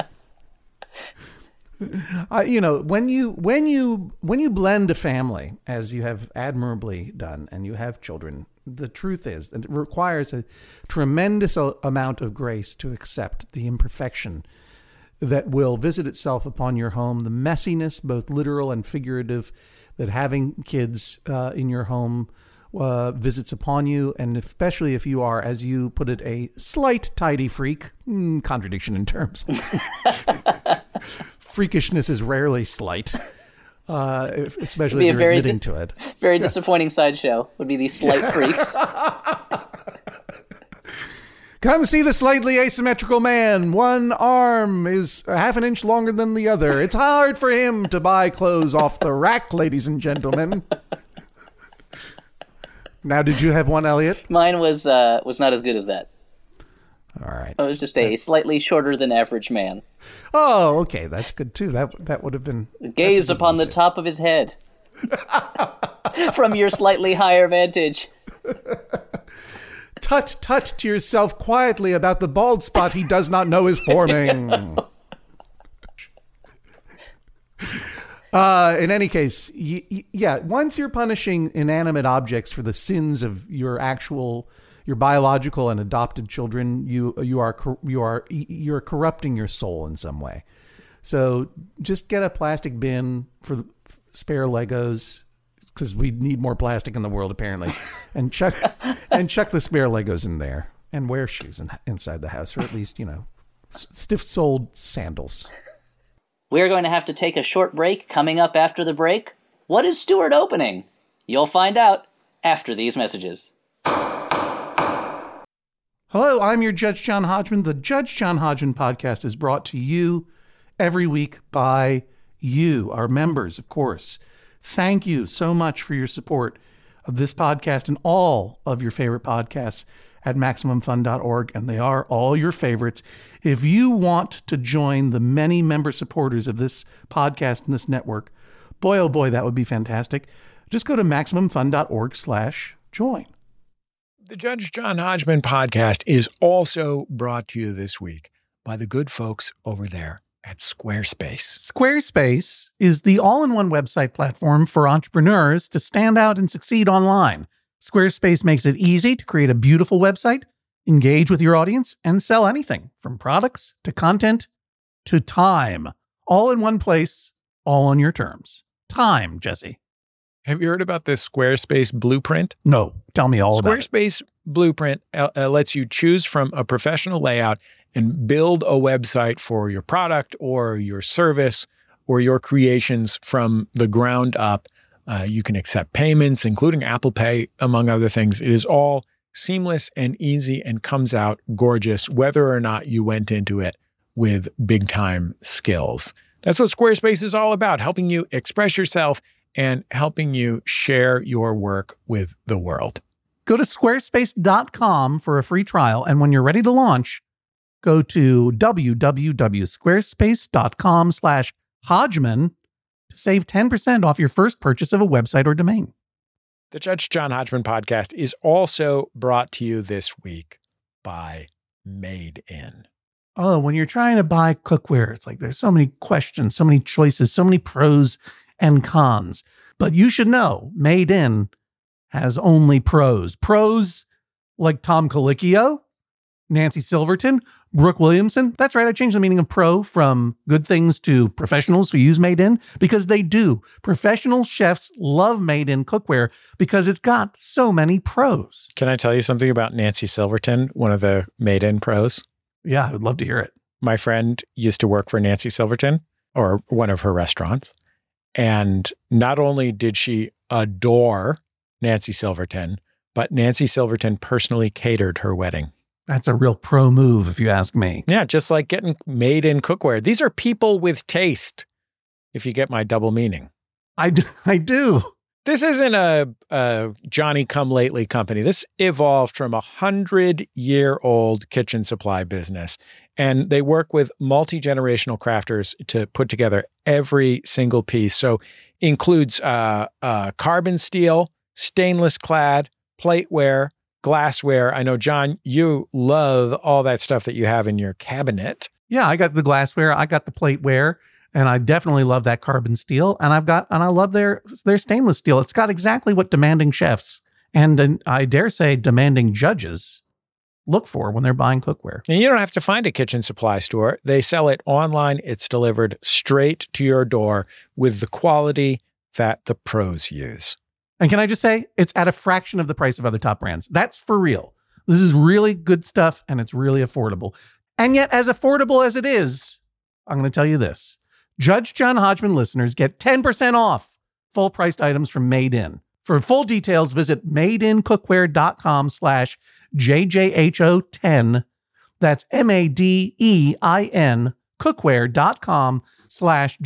Uh, you know, when you when you when you blend a family, as you have admirably done, and you have children, the truth is that it requires a tremendous a- amount of grace to accept the imperfection that will visit itself upon your home, the messiness, both literal and figurative, that having kids uh, in your home Uh, visits upon you, and especially if you are, as you put it, a slight tidy freak. Mm, contradiction in terms. Freakishness is rarely slight, uh, especially if you're very admitting di- to it. Very disappointing sideshow would be these slight freaks. Come see the slightly asymmetrical man. One arm is a half an inch longer than the other. It's hard for him to buy clothes off the rack, ladies and gentlemen. Now, did you have one, Elliot? Mine was uh, was not as good as that. All right. I was just a slightly shorter than average man. Oh, okay. That's good, too. That that would have been... Gaze upon the top of his head. From your slightly higher vantage. Tut, tut to yourself quietly about the bald spot he does not know is forming. Uh, in any case, y- y- yeah, once you're punishing inanimate objects for the sins of your actual, your biological and adopted children, you you are cor- you are you're corrupting your soul in some way. So just get a plastic bin for spare Legos, because we need more plastic in the world apparently, and chuck and chuck the spare Legos in there, and wear shoes in, inside the house, or at least, you know, s- stiff-soled sandals. We're going to have to take a short break. Coming up after the break, what is Stewart opening? You'll find out after these messages. Hello, I'm your Judge John Hodgman. The Judge John Hodgman podcast is brought to you every week by you, our members, of course. Thank you so much for your support of this podcast and all of your favorite podcasts at Maximum Fun dot org, and they are all your favorites. If you want to join the many member supporters of this podcast and this network, boy, oh boy, that would be fantastic. Just go to Maximum Fun dot org slash join. The Judge John Hodgman podcast is also brought to you this week by the good folks over there at Squarespace. Squarespace is the all-in-one website platform for entrepreneurs to stand out and succeed online. Squarespace makes it easy to create a beautiful website, engage with your audience, and sell anything from products to content to time. All in one place, all on your terms. Time, Jesse. Have you heard about this Squarespace blueprint? No, tell me all about it. Squarespace blueprint uh, uh, lets you choose from a professional layout and build a website for your product or your service or your creations from the ground up. Uh, you can accept payments, including Apple Pay, among other things. It is all seamless and easy and comes out gorgeous, whether or not you went into it with big time skills. That's what Squarespace is all about, helping you express yourself and helping you share your work with the world. Go to squarespace dot com for a free trial, and when you're ready to launch, go to www.squarespace.com slash Hodgman to save ten percent off your first purchase of a website or domain. The Judge John Hodgman podcast is also brought to you this week by Made In. Oh, when you're trying to buy cookware, it's like there's so many questions, so many choices, so many pros and cons. But you should know, Made In has only pros. Pros like Tom Colicchio, Nancy Silverton, Brooke Williamson. That's right, I changed the meaning of pro from good things to professionals who use Made In, because they do. Professional chefs love Made In cookware because it's got so many pros. Can I tell you something about Nancy Silverton, one of the Made In pros? Yeah, I would love to hear it. My friend used to work for Nancy Silverton, or one of her restaurants. And not only did she adore Nancy Silverton, but Nancy Silverton personally catered her wedding. That's a real pro move, if you ask me. Yeah, just like getting Made In cookware. These are people with taste, if you get my double meaning. I do. I do. This isn't a, a Johnny-come-lately company. This evolved from a hundred-year-old kitchen supply business, and they work with multi-generational crafters to put together every single piece. So includes uh, uh, carbon steel, stainless clad, plateware, glassware. I know, John, you love all that stuff that you have in your cabinet. Yeah, I got the glassware, I got the plateware, and I definitely love that carbon steel. And I've got, and I love their their stainless steel. It's got exactly what demanding chefs and, and I dare say demanding judges look for when they're buying cookware. And you don't have to find a kitchen supply store. They sell it online. It's delivered straight to your door with the quality that the pros use. And can I just say, it's at a fraction of the price of other top brands. That's for real. This is really good stuff, and it's really affordable. And yet, as affordable as it is, I'm going to tell you this. Judge John Hodgman listeners get ten percent off full-priced items from Made In. For full details, visit madeincookware.com slash JJHO10. That's M-A-D-E-I-N cookware.com slash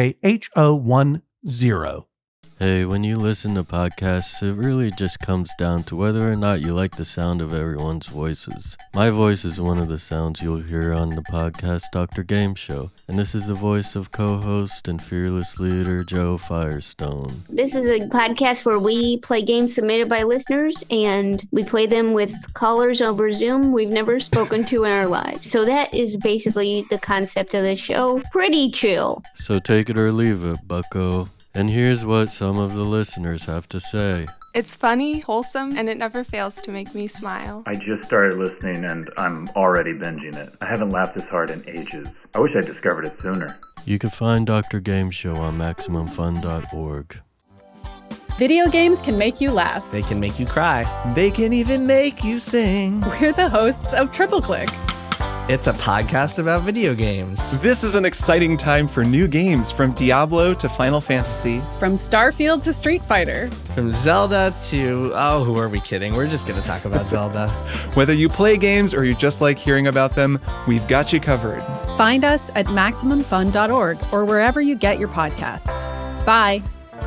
JJHO10. Hey, when you listen to podcasts, it really just comes down to whether or not you like the sound of everyone's voices. My voice is one of the sounds you'll hear on the podcast Doctor Game Show, and this is the voice of co-host and fearless leader Joe Firestone. This is a podcast where we play games submitted by listeners, and we play them with callers over Zoom we've never spoken to in our lives. So that is basically the concept of the show. Pretty chill. So take it or leave it, bucko. And here's what some of the listeners have to say. It's funny, wholesome, and it never fails to make me smile. I just started listening and I'm already binging it. I haven't laughed this hard in ages. I wish I discovered it sooner. You can find Doctor Game Show on Maximum Fun dot org. Video games can make you laugh. They can make you cry. They can even make you sing. We're the hosts of Triple Click. It's a podcast about video games. This is an exciting time for new games, from Diablo to Final Fantasy. From Starfield to Street Fighter. From Zelda to... Oh, who are we kidding? We're just going to talk about Zelda. Whether you play games or you just like hearing about them, we've got you covered. Find us at Maximum Fun dot org or wherever you get your podcasts. Bye.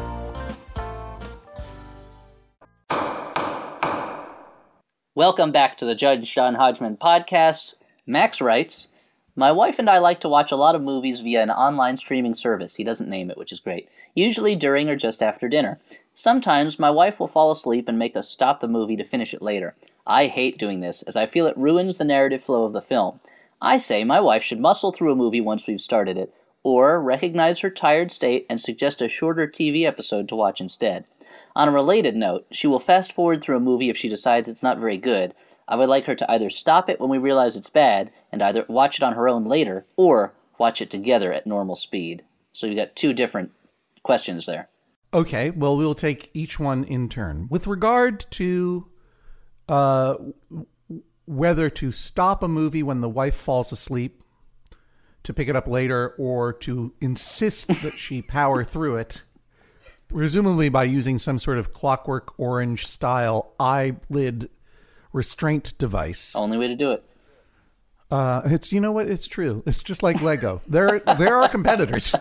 Welcome back to the Judge John Hodgman podcast. Max writes, my wife and I like to watch a lot of movies via an online streaming service. He doesn't name it, which is great. Usually during or just after dinner. Sometimes my wife will fall asleep and make us stop the movie to finish it later. I hate doing this, as I feel it ruins the narrative flow of the film. I say my wife should muscle through a movie once we've started it, or recognize her tired state and suggest a shorter T V episode to watch instead. On a related note, she will fast forward through a movie if she decides it's not very good. I would like her to either stop it when we realize it's bad, and either watch it on her own later, or watch it together at normal speed. So you got two different questions there. Okay, well, we'll take each one in turn. With regard to uh, whether to stop a movie when the wife falls asleep, to pick it up later, or to insist that she power through it, presumably by using some sort of Clockwork Orange style eyelid restraint device. Only way to do it. Uh, it's, you know what? It's true. It's just like Lego. There, there are competitors.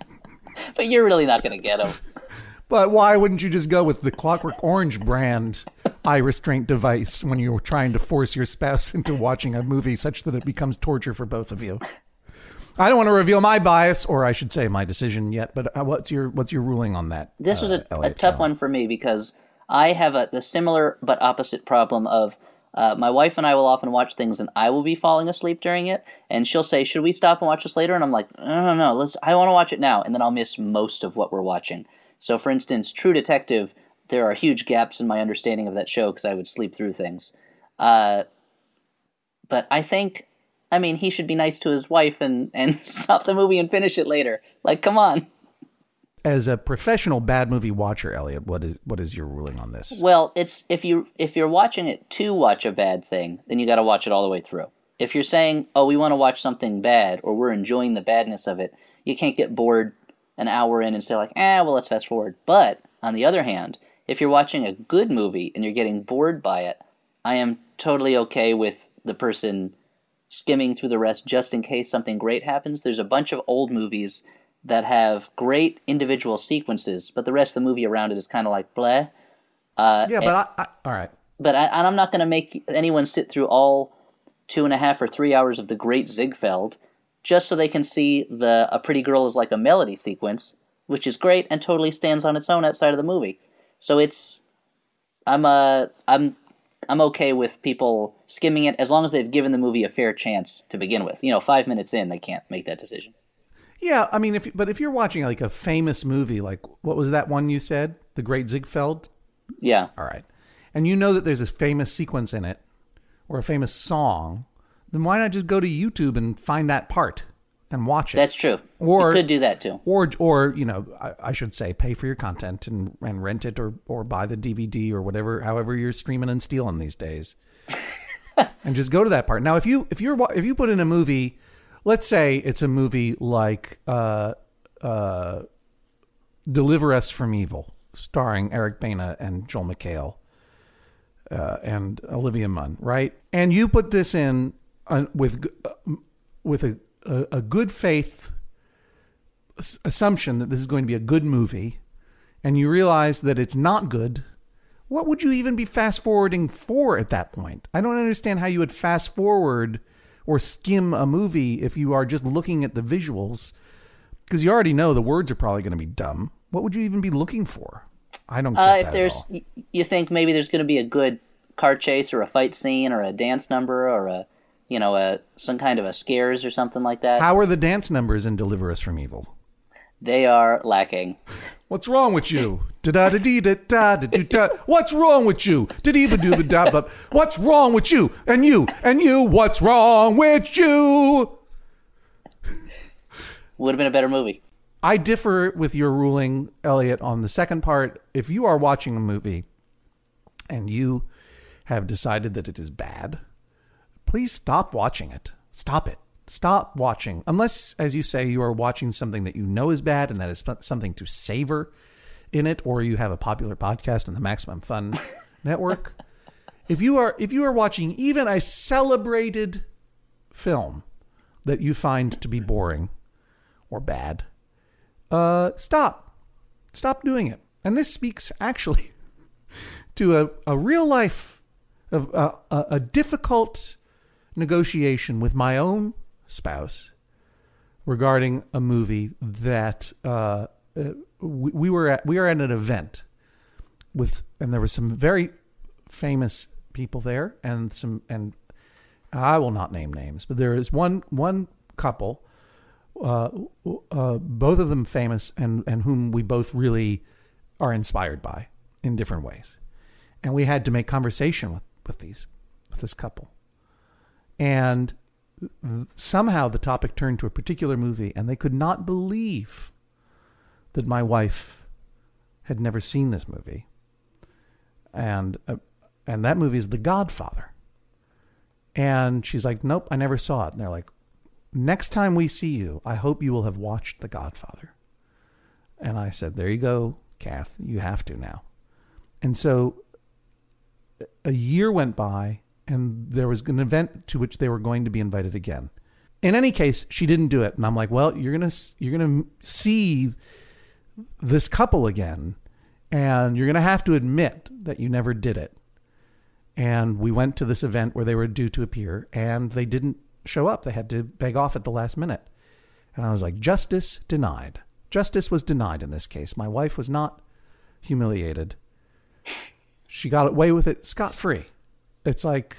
But you're really not going to get them. But why wouldn't you just go with the Clockwork Orange brand eye restraint device when you're trying to force your spouse into watching a movie such that it becomes torture for both of you? I don't want to reveal my bias, or I should say my decision yet, but what's your what's your ruling on that? This was uh, a, a tough one for me because I have a the similar but opposite problem of uh, my wife and I will often watch things and I will be falling asleep during it, and she'll say, should we stop and watch this later? And I'm like, no, no, no, let's, I want to watch it now, and then I'll miss most of what we're watching. So, for instance, True Detective, there are huge gaps in my understanding of that show because I would sleep through things. Uh, but I think... I mean, he should be nice to his wife and, and stop the movie and finish it later. Like, come on. As a professional bad movie watcher, Elliot, what is what is your ruling on this? Well, it's if you if you're watching it to watch a bad thing, then you got to watch it all the way through. If you're saying, "Oh, we want to watch something bad," or we're enjoying the badness of it, you can't get bored an hour in and say like, "Ah, well, let's fast forward." But on the other hand, if you're watching a good movie and you're getting bored by it, I am totally okay with the person skimming through the rest just in case something great happens. There's a bunch of old movies that have great individual sequences, but the rest of the movie around it is kind of like bleh. Uh, yeah, but and, I, I, all right. But I, and I'm not going to make anyone sit through all two and a half or three hours of The Great Ziegfeld just so they can see the A Pretty Girl Is Like a Melody sequence, which is great and totally stands on its own outside of the movie. So it's, I'm uh, I'm. I'm okay with people skimming it as long as they've given the movie a fair chance to begin with. You know, five minutes in, they can't make that decision. Yeah, I mean, if but if you're watching like a famous movie, like what was that one you said, The Great Ziegfeld? Yeah. All right. And you know that there's a famous sequence in it or a famous song, then why not just go to YouTube and find that part and watch it? That's true. Or you could do that too. Or, or you know, I, I should say, pay for your content and, and rent it, or, or buy the D V D or whatever, however you're streaming and stealing these days, and just go to that part. Now, if you if you're if you put in a movie, let's say it's a movie like uh, uh, Deliver Us from Evil, starring Eric Bana and Joel McHale uh, and Olivia Munn, right? And you put this in uh, with uh, with a A, a good faith assumption that this is going to be a good movie, and you realize that it's not good, what would you even be fast forwarding for at that point? I don't understand how you would fast forward or skim a movie if you are just looking at the visuals, because you already know the words are probably going to be dumb. What would you even be looking for? I don't get uh, that if there's, at all. You think maybe there's going to be a good car chase or a fight scene or a dance number or a you know, a, some kind of a scares or something like that. How are the dance numbers in Deliver Us from Evil? They are lacking. What's wrong with you? Da da da dee da da da da. What's wrong with you? Da dee ba doo ba da ba. What's wrong with you? And you and you. What's wrong with you? Would have been a better movie. I differ with your ruling, Elliot, on the second part. If you are watching a movie and you have decided that it is bad, please stop watching it. Stop it. Stop watching. Unless, as you say, you are watching something that you know is bad and that is something to savor in it, or you have a popular podcast on the Maximum Fun Network. If you are if you are watching even a celebrated film that you find to be boring or bad, uh, stop. Stop doing it. And this speaks actually to a, a real life, of a, a, a difficult negotiation with my own spouse regarding a movie that uh, we, we were at. We were at an event with, and there were some very famous people there, and some, and I will not name names, but there is one one couple, uh, uh, both of them famous, and and whom we both really are inspired by in different ways, and we had to make conversation with with these with this couple, and somehow the topic turned to a particular movie, and they could not believe that my wife had never seen this movie, and uh, and that movie is The Godfather. And she's like, nope, I never saw it. And they're like, next time we see you, I hope you will have watched The Godfather. And I said, there you go, Kath, you have to now. And so a year went by, and there was an event to which they were going to be invited again. In any case, she didn't do it. And I'm like, well, you're going to, you're going to see this couple again, and you're going to have to admit that you never did it. And we went to this event where they were due to appear, and they didn't show up. They had to beg off at the last minute. And I was like, justice denied. Justice was denied in this case. My wife was not humiliated. She got away with it scot-free. It's like,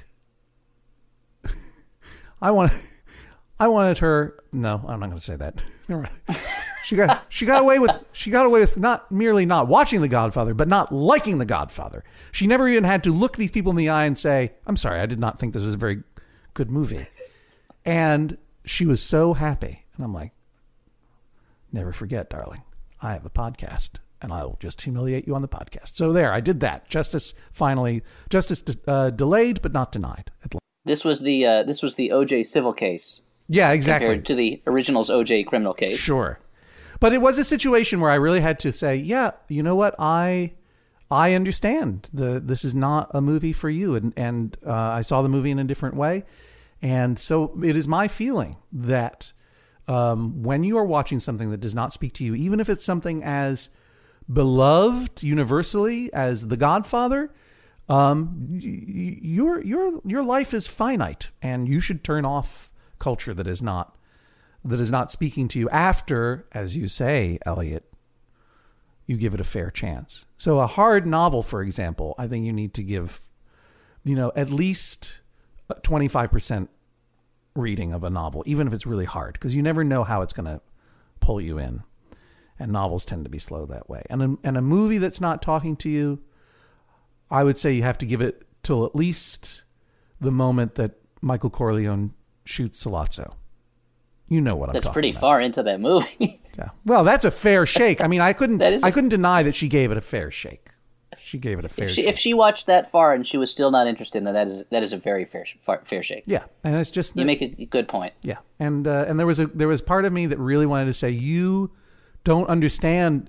I want, I wanted her. No, I'm not going to say that. Never mind. She got she got away with she got away with not merely not watching The Godfather, but not liking The Godfather. She never even had to look these people in the eye and say, "I'm sorry, I did not think this was a very good movie." And she was so happy. And I'm like, never forget, darling, I have a podcast, and I will just humiliate you on the podcast. So there, I did that. Justice finally, justice uh, delayed but not denied. This was the uh, this was the O J civil case. Yeah, exactly. Compared to the original's O J criminal case. Sure. But it was a situation where I really had to say, yeah, you know what? I I understand. The this is not a movie for you. And, and uh, I saw the movie in a different way. And so it is my feeling that um, when you are watching something that does not speak to you, even if it's something as beloved universally as The Godfather, um, y- your your your life is finite, and you should turn off culture that is not that is not speaking to you after, as you say, Elliot, you give it a fair chance. So a hard novel, for example, I think you need to give, you know, at least twenty-five percent reading of a novel, even if it's really hard, because you never know how it's going to pull you in. And novels tend to be slow that way. And a, and a movie that's not talking to you, I would say you have to give it till at least the moment that Michael Corleone shoots Sollozzo. You know what I'm that's talking pretty about. Far into that movie. Yeah. Well, that's a fair shake. I mean, I couldn't that is a... I couldn't deny that she gave it a fair shake. She gave it a fair if she, shake. If she watched that far and she was still not interested, then that is that is a very fair fair shake. Yeah, and it's just you the, make a good point. Yeah, and uh, and there was a there was part of me that really wanted to say, you don't understand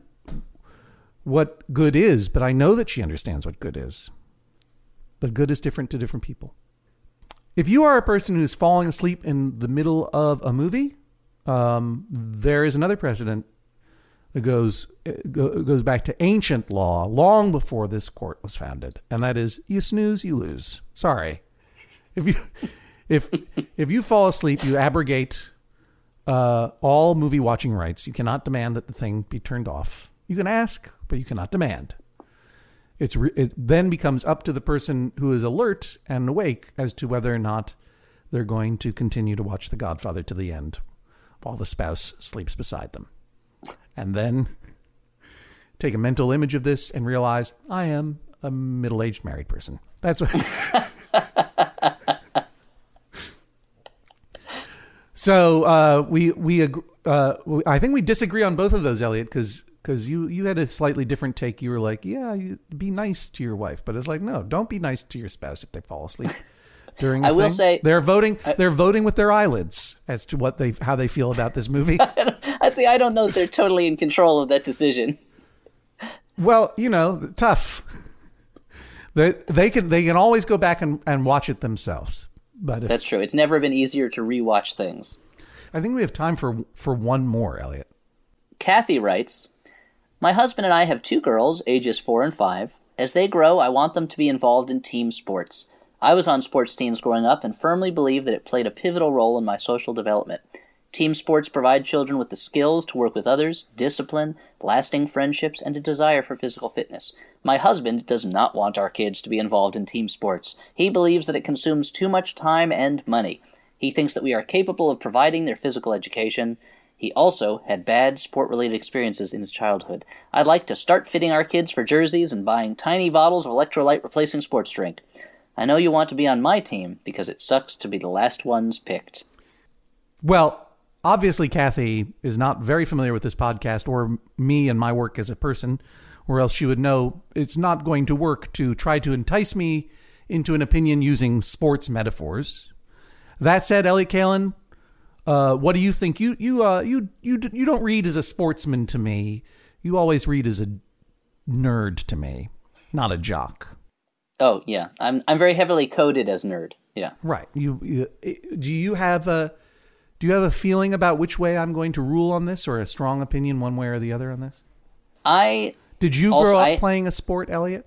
what good is, but I know that she understands what good is. But good is different to different people. If you are a person who's falling asleep in the middle of a movie, um, there is another precedent that goes goes back to ancient law, long before this court was founded, and that is, you snooze, you lose. Sorry, if you if if you fall asleep, you abrogate uh, all movie watching rights. You cannot demand that the thing be turned off. You can ask, but you cannot demand. It's re- it then becomes up to the person who is alert and awake as to whether or not they're going to continue to watch The Godfather to the end while the spouse sleeps beside them. And then take a mental image of this and realize, I am a middle-aged married person. That's what... So uh, we we uh, I think we disagree on both of those, Elliot, because because you you had a slightly different take. You were like, yeah, you, be nice to your wife, but it's like, no, don't be nice to your spouse if they fall asleep during the I will thing. say they're voting. I, they're voting with their eyelids as to what they how they feel about this movie. I see. I don't know that they're totally in control of that decision. Well, you know, tough. They they can they can always go back and, and watch it themselves. But if, that's true. It's never been easier to rewatch things. I think we have time for for one more, Elliot. Kathy writes, "My husband and I have two girls, ages four and five. As they grow, I want them to be involved in team sports. I was on sports teams growing up and firmly believe that it played a pivotal role in my social development. Team sports provide children with the skills to work with others, discipline, lasting friendships, and a desire for physical fitness. My husband does not want our kids to be involved in team sports. He believes that it consumes too much time and money. He thinks that we are capable of providing their physical education. He also had bad sport-related experiences in his childhood. I'd like to start fitting our kids for jerseys and buying tiny bottles of electrolyte replacing sports drink. I know you want to be on my team because it sucks to be the last ones picked." Well, obviously, Kathy is not very familiar with this podcast or me and my work as a person, or else she would know it's not going to work to try to entice me into an opinion using sports metaphors. That said, Elliot Kalin, Uh, what do you think? You you uh you you you don't read as a sportsman to me. You always read as a nerd to me, not a jock. Oh yeah, I'm I'm very heavily coded as nerd. Yeah. Right. You, you do you have a do you have a feeling about which way I'm going to rule on this, or a strong opinion one way or the other on this? I did you also, grow up I, playing a sport, Elliot?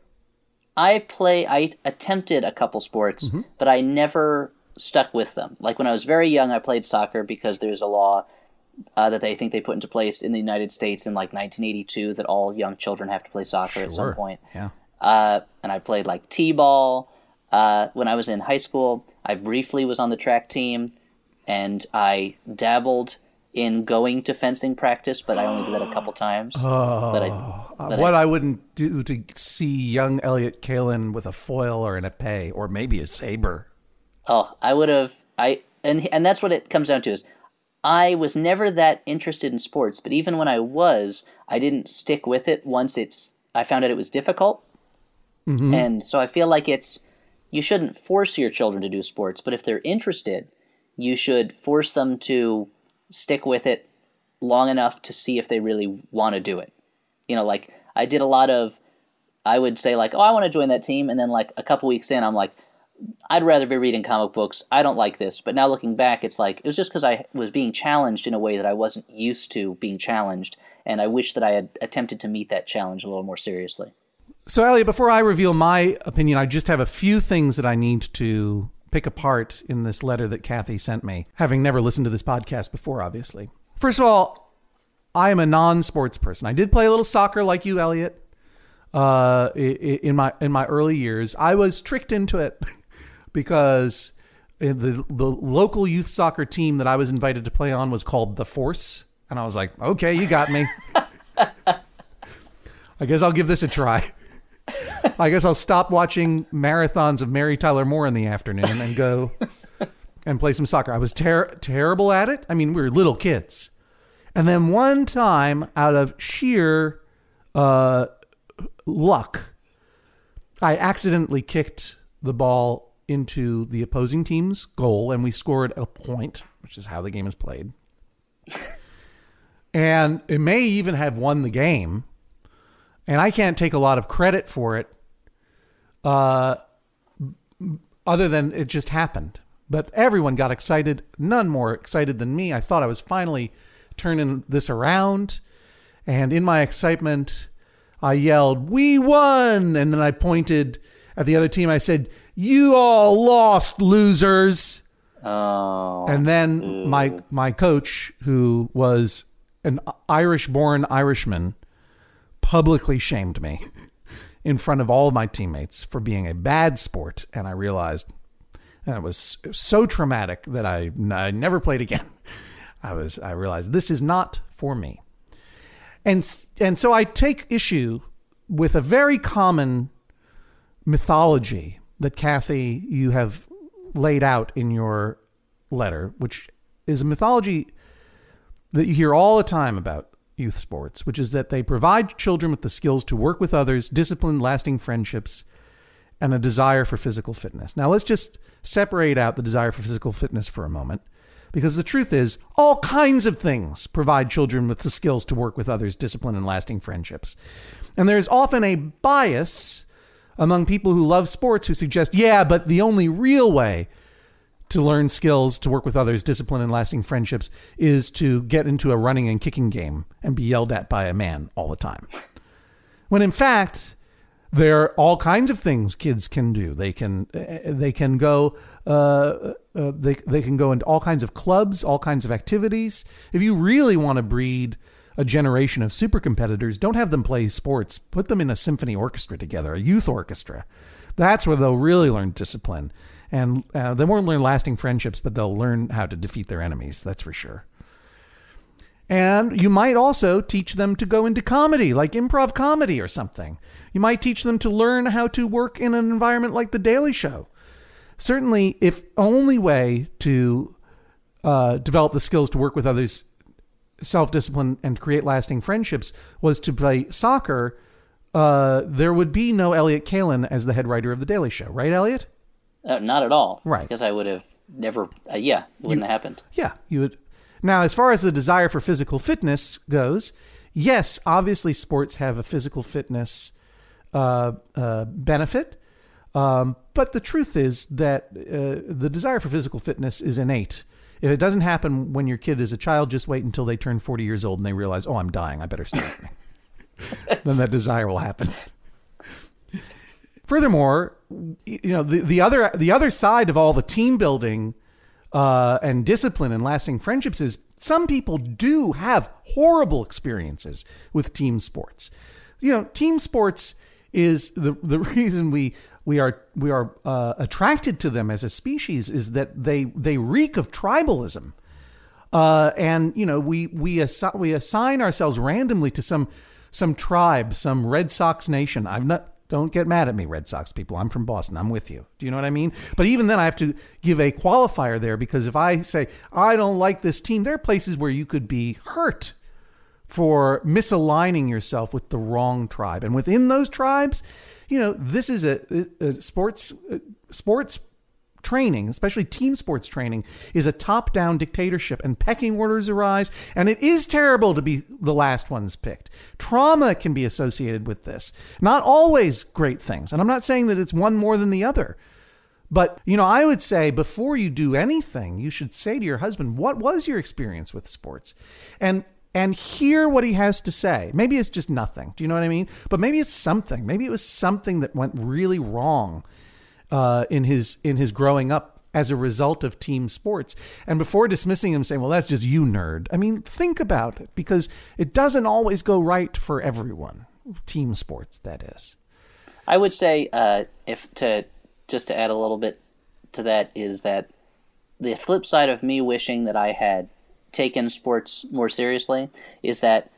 I play. I attempted a couple sports, mm-hmm. but I never stuck with them. Like when I was very young, I played soccer because there's a law uh, that they think they put into place in the United States in like nineteen eighty-two that all young children have to play soccer sure. at some point. Yeah. Uh, and I played like t-ball. Uh, when I was in high school, I briefly was on the track team, and I dabbled in going to fencing practice, but I only did that a couple times. Oh, but I, but what I, I wouldn't do to see young Elliot Kalin with a foil or an épée, or maybe a saber. Oh, I would have. I and and that's what it comes down to is, I was never that interested in sports, but even when I was, I didn't stick with it once it's. I found out it was difficult, mm-hmm. and so I feel like it's. You shouldn't force your children to do sports, but if they're interested, you should force them to stick with it long enough to see if they really want to do it. You know, like I did a lot of. I would say like, oh, I want to join that team, and then like a couple weeks in, I'm like. I'd rather be reading comic books. I don't like this. But now looking back, it's like, it was just because I was being challenged in a way that I wasn't used to being challenged. And I wish that I had attempted to meet that challenge a little more seriously. So, Elliot, before I reveal my opinion, I just have a few things that I need to pick apart in this letter that Kathy sent me, having never listened to this podcast before, obviously. First of all, I am a non-sports person. I did play a little soccer like you, Elliot, uh, in my in my early years. I was tricked into it. Because the the local youth soccer team that I was invited to play on was called The Force. And I was like, okay, you got me. I guess I'll give this a try. I guess I'll stop watching marathons of Mary Tyler Moore in the afternoon and go and play some soccer. I was ter- terrible at it. I mean, we were little kids. And then one time, out of sheer uh, luck, I accidentally kicked the ball into the opposing team's goal, and we scored a point, which is how the game is played. And it may even have won the game, and I can't take a lot of credit for it, uh, other than it just happened. But everyone got excited, none more excited than me. I thought I was finally turning this around, and in my excitement, I yelled, "We won!" And then I pointed at the other team. I said, "You all lost, losers." Oh. And then Ew. my my coach, who was an Irish-born Irishman, publicly shamed me in front of all of my teammates for being a bad sport. And I realized and it was so traumatic that I, I never played again. I was I realized this is not for me. And and so I take issue with a very common mythology that, Kathy, you have laid out in your letter, which is a mythology that you hear all the time about youth sports, which is that they provide children with the skills to work with others, discipline, lasting friendships, and a desire for physical fitness. Now, let's just separate out the desire for physical fitness for a moment, because the truth is all kinds of things provide children with the skills to work with others, discipline, and lasting friendships. And there's often a bias among people who love sports who suggest, yeah, but the only real way to learn skills to work with others, discipline, and lasting friendships is to get into a running and kicking game and be yelled at by a man all the time. When in fact, there are all kinds of things kids can do. They can they can go uh, uh, they they can go into all kinds of clubs, all kinds of activities. If you really want to breed a generation of super competitors, don't have them play sports. Put them in a symphony orchestra together, a youth orchestra. That's where they'll really learn discipline. And uh, they won't learn lasting friendships, but they'll learn how to defeat their enemies. That's for sure. And you might also teach them to go into comedy, like improv comedy or something. You might teach them to learn how to work in an environment like The Daily Show. Certainly, if only way to uh, develop the skills to work with others, self-discipline, and create lasting friendships was to play soccer, uh, there would be no Elliott Kalan as the head writer of The Daily Show. Right, Elliot? Uh, not at all. Right. Because I would have never, uh, yeah, wouldn't You- have happened. Yeah, you would. Now, as far as the desire for physical fitness goes, yes, obviously sports have a physical fitness uh, uh, benefit. Um, but the truth is that uh, the desire for physical fitness is innate. If it doesn't happen when your kid is a child, just wait until they turn forty years old and they realize, oh, I'm dying, I better start. Then that desire will happen. Furthermore, you know, the, the other the other side of all the team building uh, and discipline and lasting friendships is some people do have horrible experiences with team sports. You know, team sports is the the reason we we are we are uh, attracted to them as a species is that they they reek of tribalism, uh, and you know we we assi- we assign ourselves randomly to some some tribe, some Red Sox nation. I'm not. Don't get mad at me, Red Sox people. I'm from Boston. I'm with you. Do you know what I mean? But even then, I have to give a qualifier there, because if I say, I don't like this team, there are places where you could be hurt for misaligning yourself with the wrong tribe. And within those tribes, you know, this is a, a sports a sports training, especially team sports training, is a top-down dictatorship, and pecking orders arise, and it is terrible to be the last ones picked. Trauma can be associated with this. Not always great things, and I'm not saying that it's one more than the other. But, you know, I would say before you do anything, you should say to your husband, what was your experience with sports? And and hear what he has to say. Maybe it's just nothing. Do you know what I mean? But maybe it's something. Maybe it was something that went really wrong Uh, in his in his growing up as a result of team sports. And before dismissing him, saying, well, that's just you, nerd. I mean, think about it, because it doesn't always go right for everyone. Team sports, that is. I would say, uh, if to just to add a little bit to that, is that the flip side of me wishing that I had taken sports more seriously is that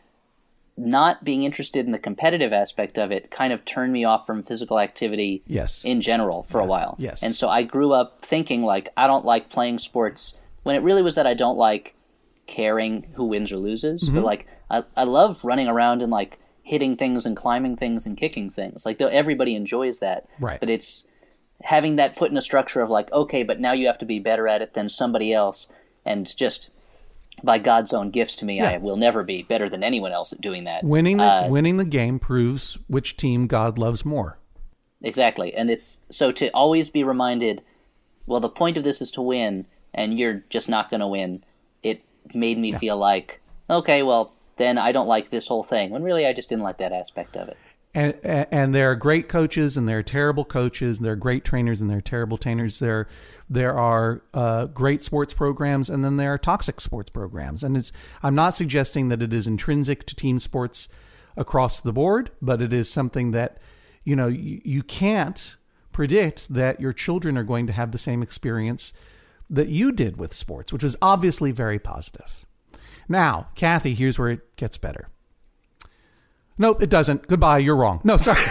not being interested in the competitive aspect of it kind of turned me off from physical activity yes. in general for yeah. a while. Yes. And so I grew up thinking, like, I don't like playing sports, when it really was that I don't like caring who wins or loses. Mm-hmm. But, like, I, I love running around and, like, hitting things and climbing things and kicking things. Like, everybody enjoys that. Right. But it's having that put in a structure of, like, okay, but now you have to be better at it than somebody else, and just by God's own gifts to me, yeah. I will never be better than anyone else at doing that. Winning the, uh, winning the game proves which team God loves more. Exactly. And it's so to always be reminded, well, the point of this is to win, and you're just not going to win. It made me yeah. feel like, okay, well, then I don't like this whole thing, when really I just didn't like that aspect of it. And and there are great coaches, and there are terrible coaches, and there are great trainers, and there are terrible trainers. There there are uh, great sports programs, and then there are toxic sports programs. And it's I'm not suggesting that it is intrinsic to team sports across the board, but it is something that, you know, you, you can't predict that your children are going to have the same experience that you did with sports, which was obviously very positive. Now, Kathy, here's where it gets better. Nope, it doesn't. Goodbye. You're wrong. No, sorry.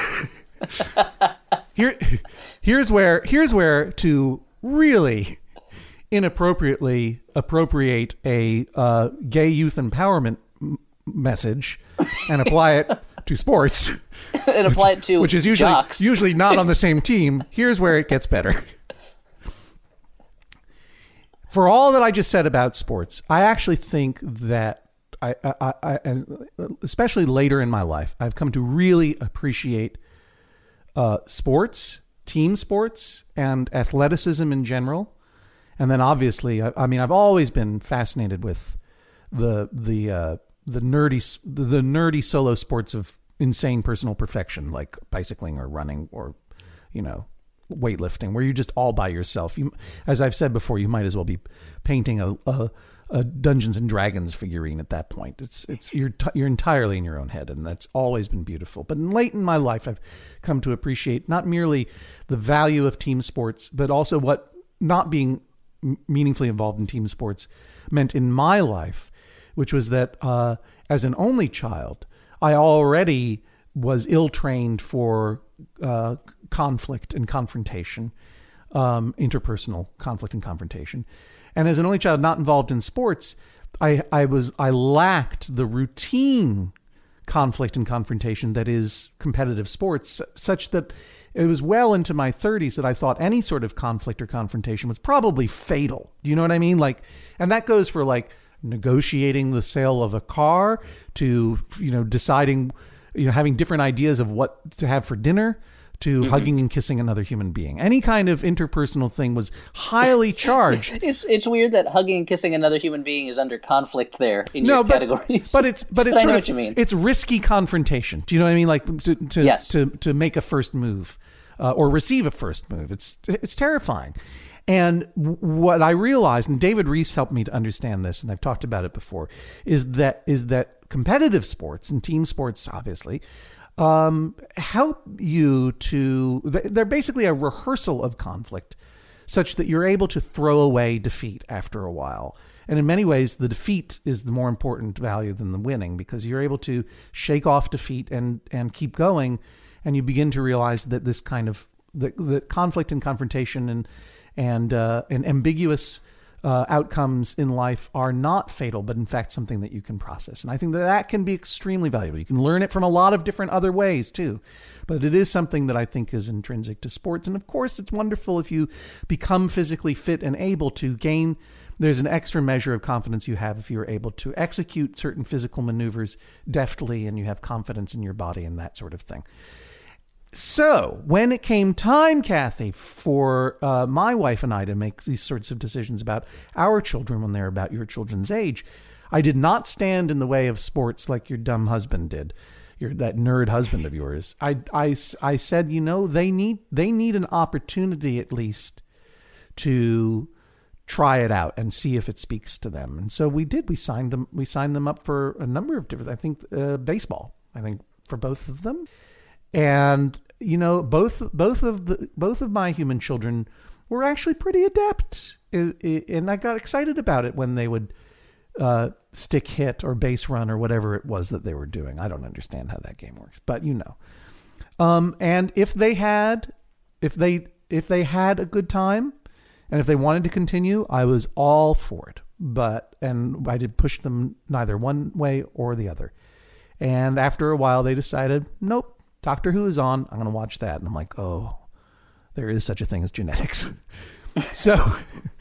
Here, here's where here's where to really inappropriately appropriate a uh, gay youth empowerment m- message and apply it to sports and apply it to which is usually jocks. usually not on the same team, here's where it gets better. For all that I just said about sports, I actually think that I, I, I, and especially later in my life, I've come to really appreciate uh, sports, team sports, and athleticism in general. And then obviously, I, I mean, I've always been fascinated with the the uh, the nerdy the nerdy solo sports of insane personal perfection, like bicycling or running or, you know, weightlifting, where you're just all by yourself. You, as I've said before, you might as well be painting a, a, a Dungeons and Dragons figurine at that point. It's it's you're t- you're entirely in your own head, and that's always been beautiful. But late in my life, I've come to appreciate not merely the value of team sports, but also what not being m- meaningfully involved in team sports meant in my life, which was that uh, as an only child, I already was ill-trained for uh, conflict and confrontation, um, interpersonal conflict and confrontation. And as an only child not involved in sports, I, I was I lacked the routine conflict and confrontation that is competitive sports, such that it was well into my thirties that I thought any sort of conflict or confrontation was probably fatal. Do you know what I mean? Like, and that goes for like negotiating the sale of a car to, you know, deciding, you know, having different ideas of what to have for dinner, to mm-hmm. hugging and kissing another human being. Any kind of interpersonal thing was highly charged. It's it's weird that hugging and kissing another human being is under conflict there in no, your but, categories. But it's but it's but sort I know of, what you mean. It's risky confrontation. Do you know what I mean? Like to to yes. to, to make a first move uh, or receive a first move. It's it's terrifying. And what I realized, and David Reese helped me to understand this, and I've talked about it before, is that is that competitive sports and team sports, obviously, um, help you to, they're basically a rehearsal of conflict such that you're able to throw away defeat after a while. And in many ways, the defeat is the more important value than the winning, because you're able to shake off defeat and, and keep going. And you begin to realize that this kind of, the, the conflict and confrontation and and uh, and ambiguous uh, outcomes in life are not fatal, but in fact something that you can process. And I think that that can be extremely valuable. You can learn it from a lot of different other ways too, but it is something that I think is intrinsic to sports. And of course, it's wonderful if you become physically fit and able to gain. There's an extra measure of confidence you have if you're able to execute certain physical maneuvers deftly and you have confidence in your body and that sort of thing. So when it came time, Kathy, for uh, my wife and I to make these sorts of decisions about our children when they're about your children's age, I did not stand in the way of sports like your dumb husband did, your that nerd husband of yours. I, I, I said, you know, they need they need an opportunity at least to try it out and see if it speaks to them. And so we did. We signed them. We signed them up for a number of different. I think uh, baseball. I think for both of them. And, you know, both both of the both of my human children were actually pretty adept. And I got excited about it when they would uh, stick hit or base run or whatever it was that they were doing. I don't understand how that game works, but you know. Um, and if they had if they if they had a good time and if they wanted to continue, I was all for it. But and I did push them neither one way or the other. And after a while, they decided, nope. Doctor Who is on. I'm going to watch that. And I'm like, oh, there is such a thing as genetics. so,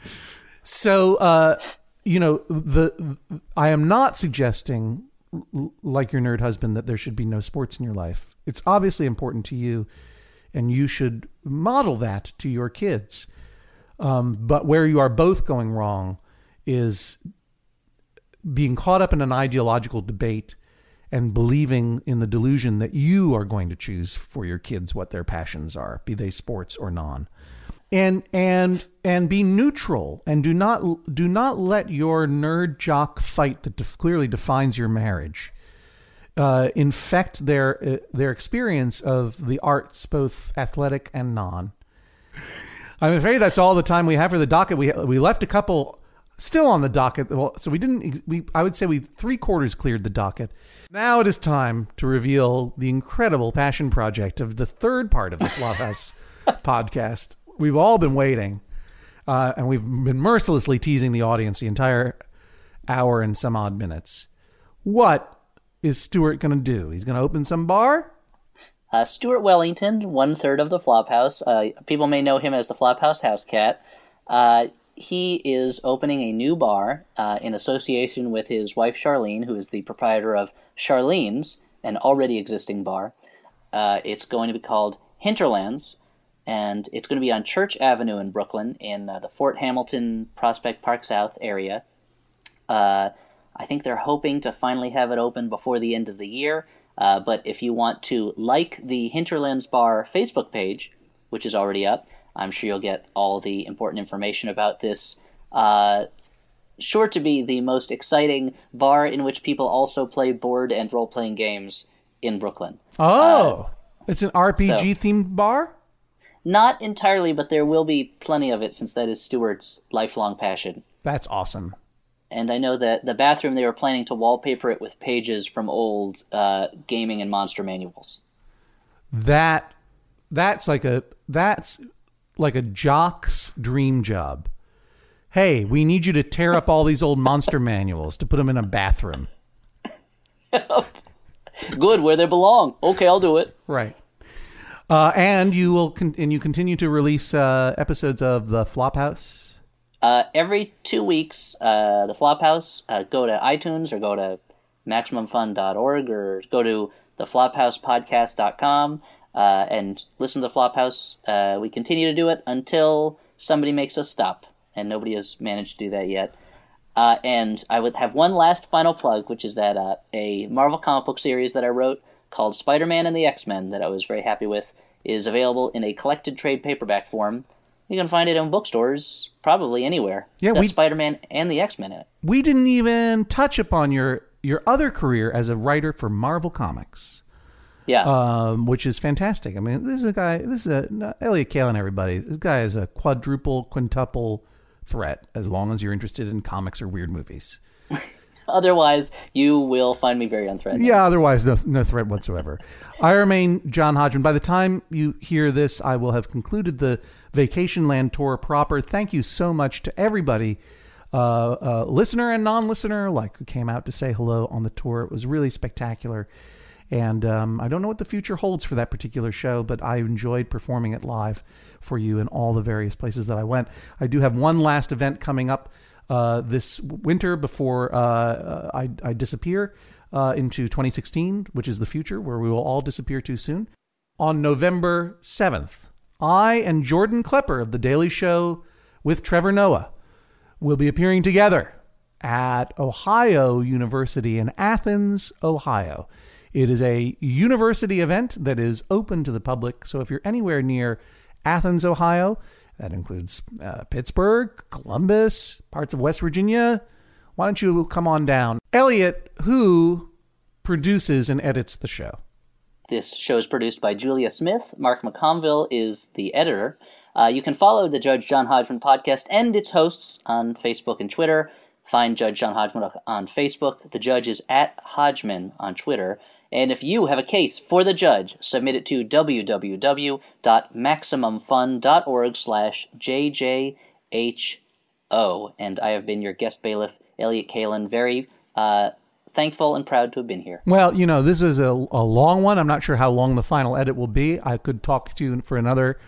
so, uh, you know, the, I am not suggesting, like your nerd husband, that there should be no sports in your life. It's obviously important to you and you should model that to your kids. Um, but where you are both going wrong is being caught up in an ideological debate and believing in the delusion that you are going to choose for your kids what their passions are, be they sports or non. And and and be neutral, and do not do not let your nerd jock fight that def- clearly defines your marriage uh, infect their uh, their experience of the arts, both athletic and non. I'm afraid that's all the time we have for the docket. We we left a couple still on the docket. Well, so we didn't. We I would say we three quarters cleared the docket. Now it is time to reveal the incredible passion project of the third part of the Flophouse podcast. We've all been waiting, uh, and we've been mercilessly teasing the audience the entire hour and some odd minutes. What is Stuart going to do? He's going to open some bar? Uh, Stuart Wellington, one-third of the Flophouse. Uh, people may know him as the Flophouse House Cat. Uh, he is opening a new bar uh, in association with his wife Charlene, who is the proprietor of Charlene's, an already existing bar. Uh, it's going to be called Hinterlands, and it's going to be on Church Avenue in Brooklyn in uh, the Fort Hamilton Prospect Park South area. Uh, I think they're hoping to finally have it open before the end of the year, uh, but if you want to like the Hinterlands Bar Facebook page, which is already up, I'm sure you'll get all the important information about this uh, sure to be the most exciting bar in which people also play board and role-playing games in Brooklyn. Oh, uh, it's an R P G-themed so, bar? Not entirely, but there will be plenty of it since that is Stuart's lifelong passion. That's awesome. And I know that the bathroom, they were planning to wallpaper it with pages from old uh, gaming and monster manuals. That that's like a that's like a jock's dream job. Hey, we need you to tear up all these old monster manuals to put them in a bathroom. Good, where they belong. Okay, I'll do it. Right. Uh, and you will con- and you continue to release uh, episodes of the Flophouse. Uh, every two weeks, uh, the Flophouse, uh, go to iTunes or go to maximum fun dot org or go to the flophouse podcast dot com uh, and listen to the Flophouse. Uh, we continue to do it until somebody makes us stop, and nobody has managed to do that yet. Uh, and I would have one last final plug, which is that uh, a Marvel comic book series that I wrote called Spider-Man and the X-Men that I was very happy with is available in a collected trade paperback form. You can find it in bookstores, probably anywhere. Yeah, it's got we, Spider-Man and the X-Men in it. We didn't even touch upon your your other career as a writer for Marvel Comics. Yeah. Um, which is fantastic. I mean, this is a guy, this is a, no, Elliot Kalin, everybody. This guy is a quadruple, quintuple threat as long as you're interested in comics or weird movies. Otherwise, you will find me very unthreatening. Yeah, otherwise, no, no threat whatsoever. I remain John Hodgman. By the time you hear this, I will have concluded the Vacation Land tour proper. Thank you so much to everybody, uh, uh, listener and non-listener alike, who came out to say hello on the tour. It was really spectacular. And um, I don't know what the future holds for that particular show, but I enjoyed performing it live for you in all the various places that I went. I do have one last event coming up Uh, this winter before uh, I, I disappear uh, into twenty sixteen, which is the future, where we will all disappear too soon. On November seventh, I and Jordan Klepper of The Daily Show with Trevor Noah will be appearing together at Ohio University in Athens, Ohio. It is a university event that is open to the public, so if you're anywhere near Athens, Ohio, that includes uh, Pittsburgh, Columbus, parts of West Virginia. Why don't you come on down? Elliot, who produces and edits the show? This show is produced by Julia Smith. Mark McConville is the editor. Uh, you can follow the Judge John Hodgman podcast and its hosts on Facebook and Twitter. Find Judge John Hodgman on Facebook. The Judge is at Hodgman on Twitter. And if you have a case for the judge, submit it to w w w dot maximum fun dot org slash j j h o. And I have been your guest bailiff, Elliot Kalin. Very uh, thankful and proud to have been here. Well, you know, this is a, a long one. I'm not sure how long the final edit will be. I could talk to you for another,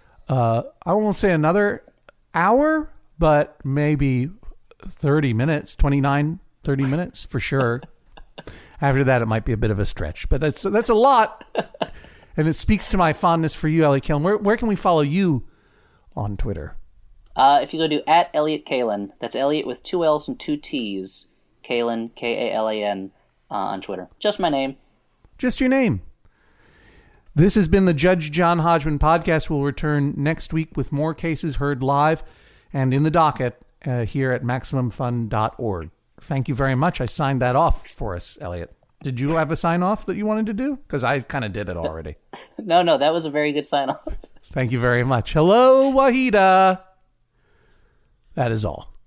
uh, I won't say another hour, but maybe thirty minutes, twenty-nine, thirty minutes for sure. After that, it might be a bit of a stretch, but that's that's a lot, and it speaks to my fondness for you, Elliot Kalin. Where where can we follow you on Twitter? Uh, if you go to at Elliot Kalin, that's Elliot with two L's and two T's, Kalin, K A L A N, uh, on Twitter. Just my name. Just your name. This has been the Judge John Hodgman podcast. We'll return next week with more cases heard live and in the docket uh, here at maximum fun dot org. Thank you very much. I signed that off for us, Elliot. Did you have a sign off that you wanted to do? Because I kind of did it already. No, no, that was a very good sign off. Thank you very much. Hello, Wahida. That is all.